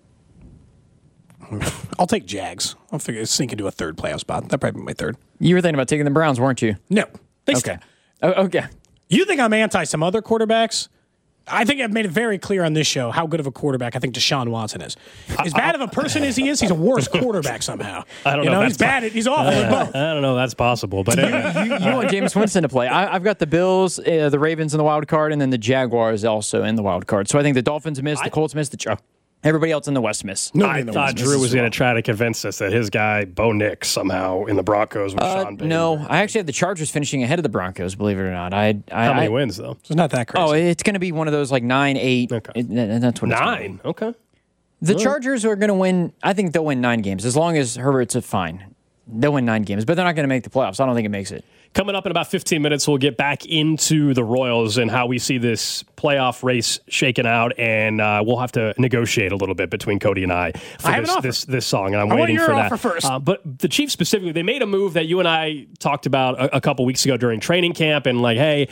[SPEAKER 4] I'll take Jags. I'll sneak into a 3rd playoff spot. That'd probably be my 3rd.
[SPEAKER 7] You were thinking about taking the Browns, weren't you?
[SPEAKER 4] No.
[SPEAKER 7] Okay. Okay.
[SPEAKER 4] You think I'm anti some other quarterbacks? I think I've made it very clear on this show how good of a quarterback I think Deshaun Watson is. As bad of a person as he is, he's a worse quarterback somehow.
[SPEAKER 3] I don't know.
[SPEAKER 4] He's bad. He's awful at both.
[SPEAKER 3] I don't know. That's possible. But
[SPEAKER 7] you want James Winston to play. I've got the Bills, the Ravens in the wild card, and then the Jaguars also in the wild card. So I think the Dolphins miss, the Colts miss, everybody else in the West miss.
[SPEAKER 3] I thought Drew was going to try to convince us that his guy, Bo Nix, somehow in the Broncos with Sean Payton.
[SPEAKER 7] No, I actually have the Chargers finishing ahead of the Broncos, believe it or not.
[SPEAKER 3] How many wins, though?
[SPEAKER 4] It's not that crazy.
[SPEAKER 7] Oh, it's going to be one of those like 9, 8.
[SPEAKER 3] Okay.
[SPEAKER 7] That's what
[SPEAKER 3] 9? Okay.
[SPEAKER 7] The Chargers are going to win. I think they'll win 9 games as long as Herbert's fine. They'll win 9 games, but they're not going to make the playoffs. I don't think it makes it.
[SPEAKER 3] Coming up in about 15 minutes, we'll get back into the Royals and how we see this playoff race shaken out, and we'll have to negotiate a little bit between Cody and I for this song, and I'm waiting for that.
[SPEAKER 4] First.
[SPEAKER 3] But the Chiefs specifically, they made a move that you and I talked about a couple weeks ago during training camp, and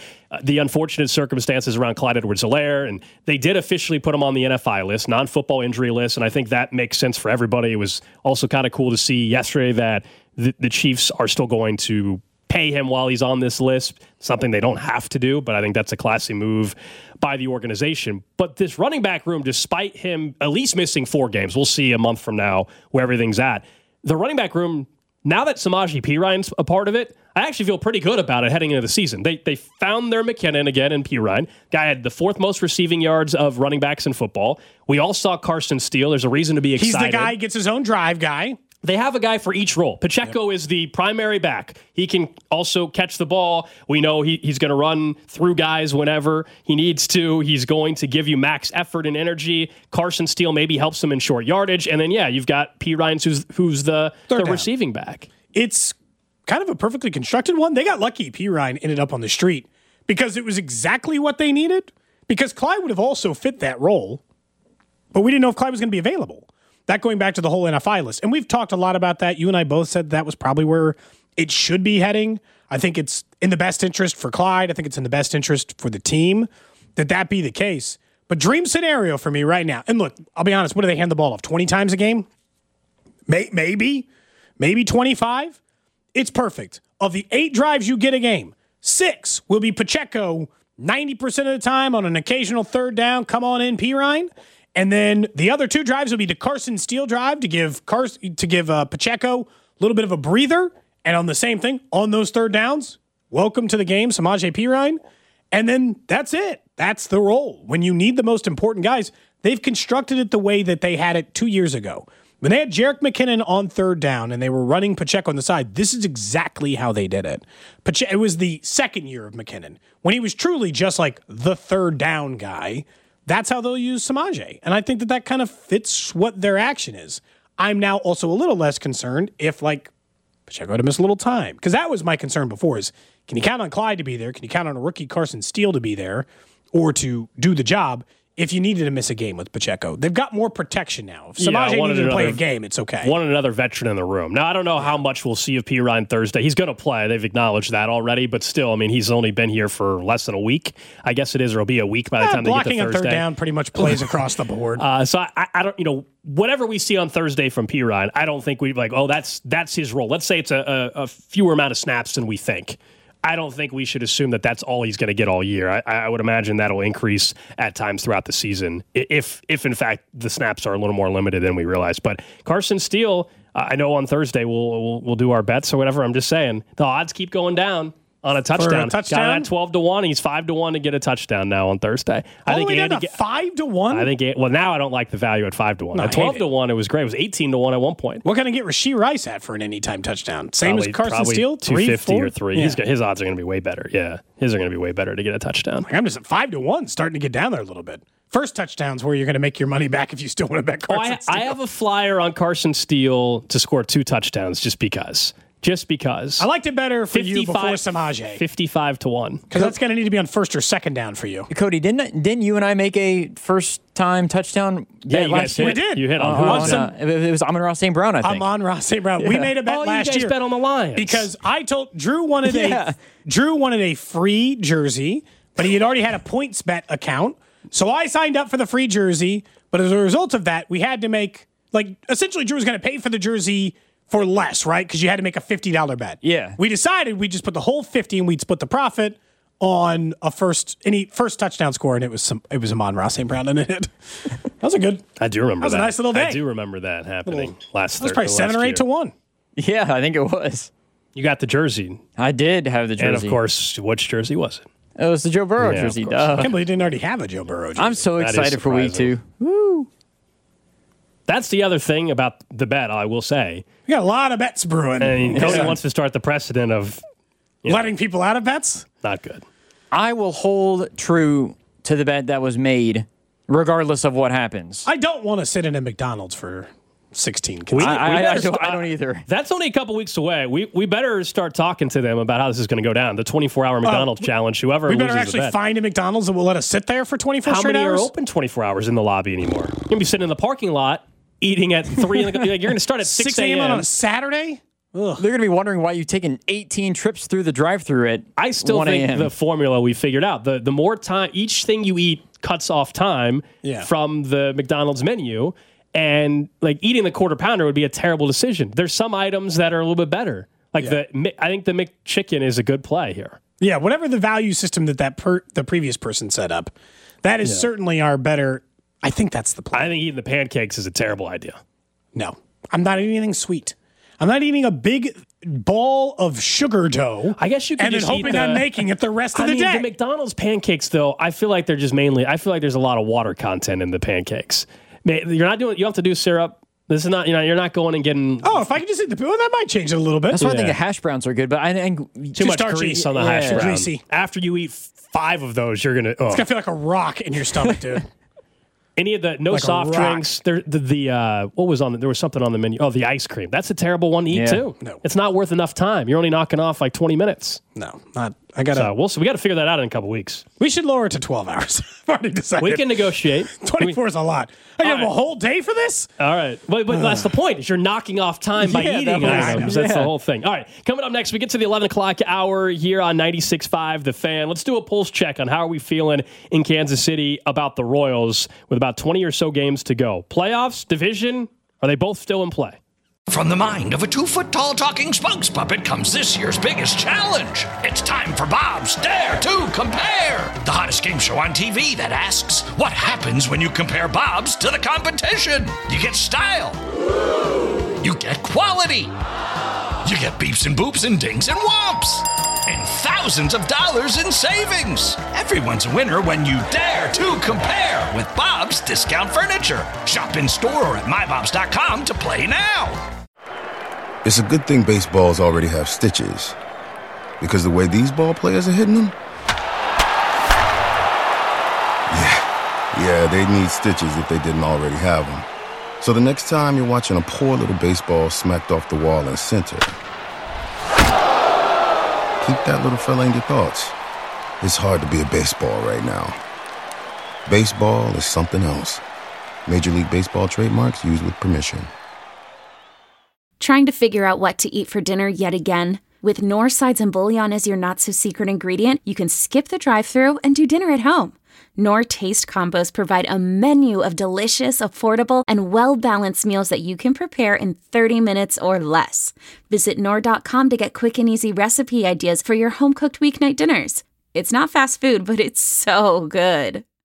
[SPEAKER 3] the unfortunate circumstances around Clyde Edwards-Helaire, and they did officially put him on the NFI list, non-football injury list, and I think that makes sense for everybody. It was also kind of cool to see yesterday that the Chiefs are still going to pay him while he's on this list, something they don't have to do, but I think that's a classy move by the organization. But this running back room, despite him at least missing 4 games, we'll see a month from now where everything's at. The running back room, now that Samaje Perine a part of it, I actually feel pretty good about it heading into the season. They found their McKinnon again in Perine. Guy had the 4th most receiving yards of running backs in football. We all saw Carson Steele. There's a reason to be excited.
[SPEAKER 4] He's the guy who gets his own drive guy.
[SPEAKER 3] They have a guy for each role. Pacheco is the primary back. He can also catch the ball. We know he's going to run through guys whenever he needs to. He's going to give you max effort and energy. Carson Steele maybe helps him in short yardage. And then, you've got Perine, who's the receiving back.
[SPEAKER 4] It's kind of a perfectly constructed one. They got lucky Perine ended up on the street because it was exactly what they needed. Because Clyde would have also fit that role, but we didn't know if Clyde was going to be available. That going back to the whole NFI list. And we've talked a lot about that. You and I both said that was probably where it should be heading. I think it's in the best interest for Clyde. I think it's in the best interest for the team that be the case. But dream scenario for me right now. And look, I'll be honest. What do they hand the ball off? 20 times a game? Maybe 25? It's perfect. Of the 8 drives you get a game, 6 will be Pacheco 90% of the time on an occasional 3rd down. Come on in, Perine. And then the other 2 drives will be the Carson Steele drive to give Pacheco a little bit of a breather. And on the same thing, on those 3rd downs, welcome to the game, Samaje Perine. And then that's it. That's the role. When you need the most important guys, they've constructed it the way that they had it 2 years ago. When they had Jerick McKinnon on third down and they were running Pacheco on the side, this is exactly how they did it. It was the second year of McKinnon. When he was truly just like the third down guy, that's how they'll use Samaje. And I think that kind of fits what their action is. I'm now also a little less concerned if, like, Pacheco had to miss a little time. Because that was my concern before is, can you count on Clyde to be there? Can you count on a rookie Carson Steele to be there or to do the job? If you needed to miss a game with Pacheco, they've got more protection now. If Samaje needed to play a game, it's okay.
[SPEAKER 3] Wanted another veteran in the room. Now, I don't know how much we'll see of P. Ryan Thursday. He's going to play. They've acknowledged that already, but still, I mean, he's only been here for less than a week. I guess it is, or it'll be a week by the time they get to Thursday.
[SPEAKER 4] Blocking on third down pretty much plays across the board.
[SPEAKER 3] So I don't, whatever we see on Thursday from P. Ryan, I don't think we'd like, that's his role. Let's say it's a fewer amount of snaps than we think. I don't think we should assume that that's all he's going to get all year. I would imagine that'll increase at times throughout the season if in fact the snaps are a little more limited than we realize. But Carson Steele, I know on Thursday we'll do our bets or whatever. I'm just saying the odds keep going down on a touchdown. Got that 12-1. He's 5-1 to get a touchdown now on Thursday.
[SPEAKER 4] I think down to 5-1.
[SPEAKER 3] I think now I don't like the value at 5-1.
[SPEAKER 4] No,
[SPEAKER 3] at 12-1, it was great. It was 18-1 at one point.
[SPEAKER 4] What can I get Rashee Rice at for an anytime touchdown? Same as Carson Steele,
[SPEAKER 3] 250 or 3. Yeah. His odds are going to be way better. Yeah, his are going to be way better to get a touchdown.
[SPEAKER 4] I'm just at 5-1, starting to get down there a little bit. First touchdown's where you're going to make your money back if you still want to bet Carson Steele.
[SPEAKER 3] I have a flyer on Carson Steele to score 2 touchdowns just because. I liked it better for you before Samaje. 55-1.
[SPEAKER 4] Because that's going to need to be on first or second down for you.
[SPEAKER 7] Cody, didn't you and I make a first-time touchdown?
[SPEAKER 3] Yeah, you guys hit.
[SPEAKER 4] We did.
[SPEAKER 3] You hit
[SPEAKER 7] it was Amon-Ra St. Brown, I think.
[SPEAKER 4] Amon-Ra St. Brown. Yeah. We made a bet last year.
[SPEAKER 3] You guys bet on the Lions.
[SPEAKER 4] Because I told Drew wanted a free jersey, but he had already had a points bet account. So I signed up for the free jersey, but as a result of that, we had to make, essentially Drew was going to pay for the jersey for less, right? Because you had to make a $50 bet.
[SPEAKER 7] Yeah.
[SPEAKER 4] We decided we'd just put the whole 50 and we'd split the profit on any first touchdown score, and it was Amon-Ra St. Brown and it hit. That was good.
[SPEAKER 3] I do remember that.
[SPEAKER 4] That was a nice little day.
[SPEAKER 3] I do remember that happening last.
[SPEAKER 4] That was probably 7 or 8 to 1.
[SPEAKER 7] Yeah, I think it was.
[SPEAKER 3] You got the jersey.
[SPEAKER 7] I did have the jersey.
[SPEAKER 3] And of course, which jersey was it?
[SPEAKER 7] It was the Joe Burrow jersey.
[SPEAKER 4] I can't believe you didn't already have a Joe Burrow jersey.
[SPEAKER 7] I'm so excited for week 2. Woo!
[SPEAKER 3] That's the other thing about the bet, I will say.
[SPEAKER 4] We got a lot of bets brewing.
[SPEAKER 3] And Cody wants to start the precedent of
[SPEAKER 4] letting people out of bets?
[SPEAKER 3] Not good.
[SPEAKER 7] I will hold true to the bet that was made, regardless of what happens.
[SPEAKER 4] I don't want to sit in a McDonald's for 16 kids.
[SPEAKER 7] I don't either.
[SPEAKER 3] That's only a couple weeks away. We better start talking to them about how this is going to go down. The 24-hour McDonald's challenge. Whoever
[SPEAKER 4] we better
[SPEAKER 3] loses
[SPEAKER 4] actually
[SPEAKER 3] the bet.
[SPEAKER 4] find a McDonald's that will let us sit there for 24 straight hours.
[SPEAKER 3] How many are open 24 hours in the lobby anymore? You're going to be sitting in the parking lot eating at 3 you're going to start at 6 a.m.
[SPEAKER 4] on a Saturday?
[SPEAKER 7] Ugh. They're going to be wondering why you've taken 18 trips through the drive-thru at 1 a.m.
[SPEAKER 3] I still think the formula we figured out, the more time, each thing you eat cuts off time from the McDonald's menu, and eating the quarter pounder would be a terrible decision. There's some items that are a little bit better. I think the McChicken is a good play here.
[SPEAKER 4] Yeah, whatever the value system the previous person set up, that is certainly our better. I think that's the play.
[SPEAKER 3] I think eating the pancakes is a terrible idea.
[SPEAKER 4] No, I'm not eating anything sweet. I'm not eating a big ball of sugar dough.
[SPEAKER 3] I guess you could just
[SPEAKER 4] hoping I'm making it the rest of the day.
[SPEAKER 3] The McDonald's pancakes, though, I feel like they're just mainly. I feel like there's a lot of water content in the pancakes. You're not doing. You don't have to do syrup. This is not. You're not going and getting.
[SPEAKER 4] Oh, if I could just eat the poo, that might change it a little bit.
[SPEAKER 7] That's why I think the hash browns are good, but I think
[SPEAKER 3] too much grease on the hash brown.
[SPEAKER 4] Greasy.
[SPEAKER 3] After you eat 5 of those, you're gonna.
[SPEAKER 4] It's gonna feel like a rock in your stomach, dude.
[SPEAKER 3] Any of the soft drinks? What was on? There was something on the menu. Oh, the ice cream. That's a terrible one to eat too.
[SPEAKER 4] No,
[SPEAKER 3] it's not worth enough time. You're only knocking off 20 minutes.
[SPEAKER 4] No, not. I gotta.
[SPEAKER 3] We got to figure that out in a couple weeks.
[SPEAKER 4] We should lower it to 12 hours. I've already decided.
[SPEAKER 3] We can negotiate.
[SPEAKER 4] 24 is a lot. I have a whole day for this.
[SPEAKER 3] All right, but that's the point. Is you're knocking off time by eating items. That's the whole thing. All right, coming up next, we get to the 11 o'clock hour here on 96.5 The Fan. Let's do a pulse check on how are we feeling in Kansas City about the Royals with about 20 or so games to go. Playoffs, division, are they both still in play?
[SPEAKER 2] From the mind of a 2-foot-tall talking spokes puppet comes this year's biggest challenge. It's time for Bob's Dare to Compare, the hottest game show on TV that asks, what happens when you compare Bob's to the competition? You get style. You get quality. You get beeps and boops and dings and whomps. And thousands of dollars in savings. Everyone's a winner when you dare to compare with Bob's Discount Furniture. Shop in store or at mybobs.com to play now.
[SPEAKER 1] It's a good thing baseballs already have stitches, because the way these ball players are hitting them, yeah, they'd need stitches if they didn't already have them. So the next time you're watching a poor little baseball smacked off the wall in center, keep that little fella in your thoughts. It's hard to be a baseball right now. Baseball is something else. Major League Baseball trademarks used with permission.
[SPEAKER 8] Trying to figure out what to eat for dinner yet again? With Knorr sides and bouillon as your not-so-secret ingredient, you can skip the drive-thru and do dinner at home. Knorr Taste Combos provide a menu of delicious, affordable, and well-balanced meals that you can prepare in 30 minutes or less. Visit Knorr.com to get quick and easy recipe ideas for your home-cooked weeknight dinners. It's not fast food, but it's so good.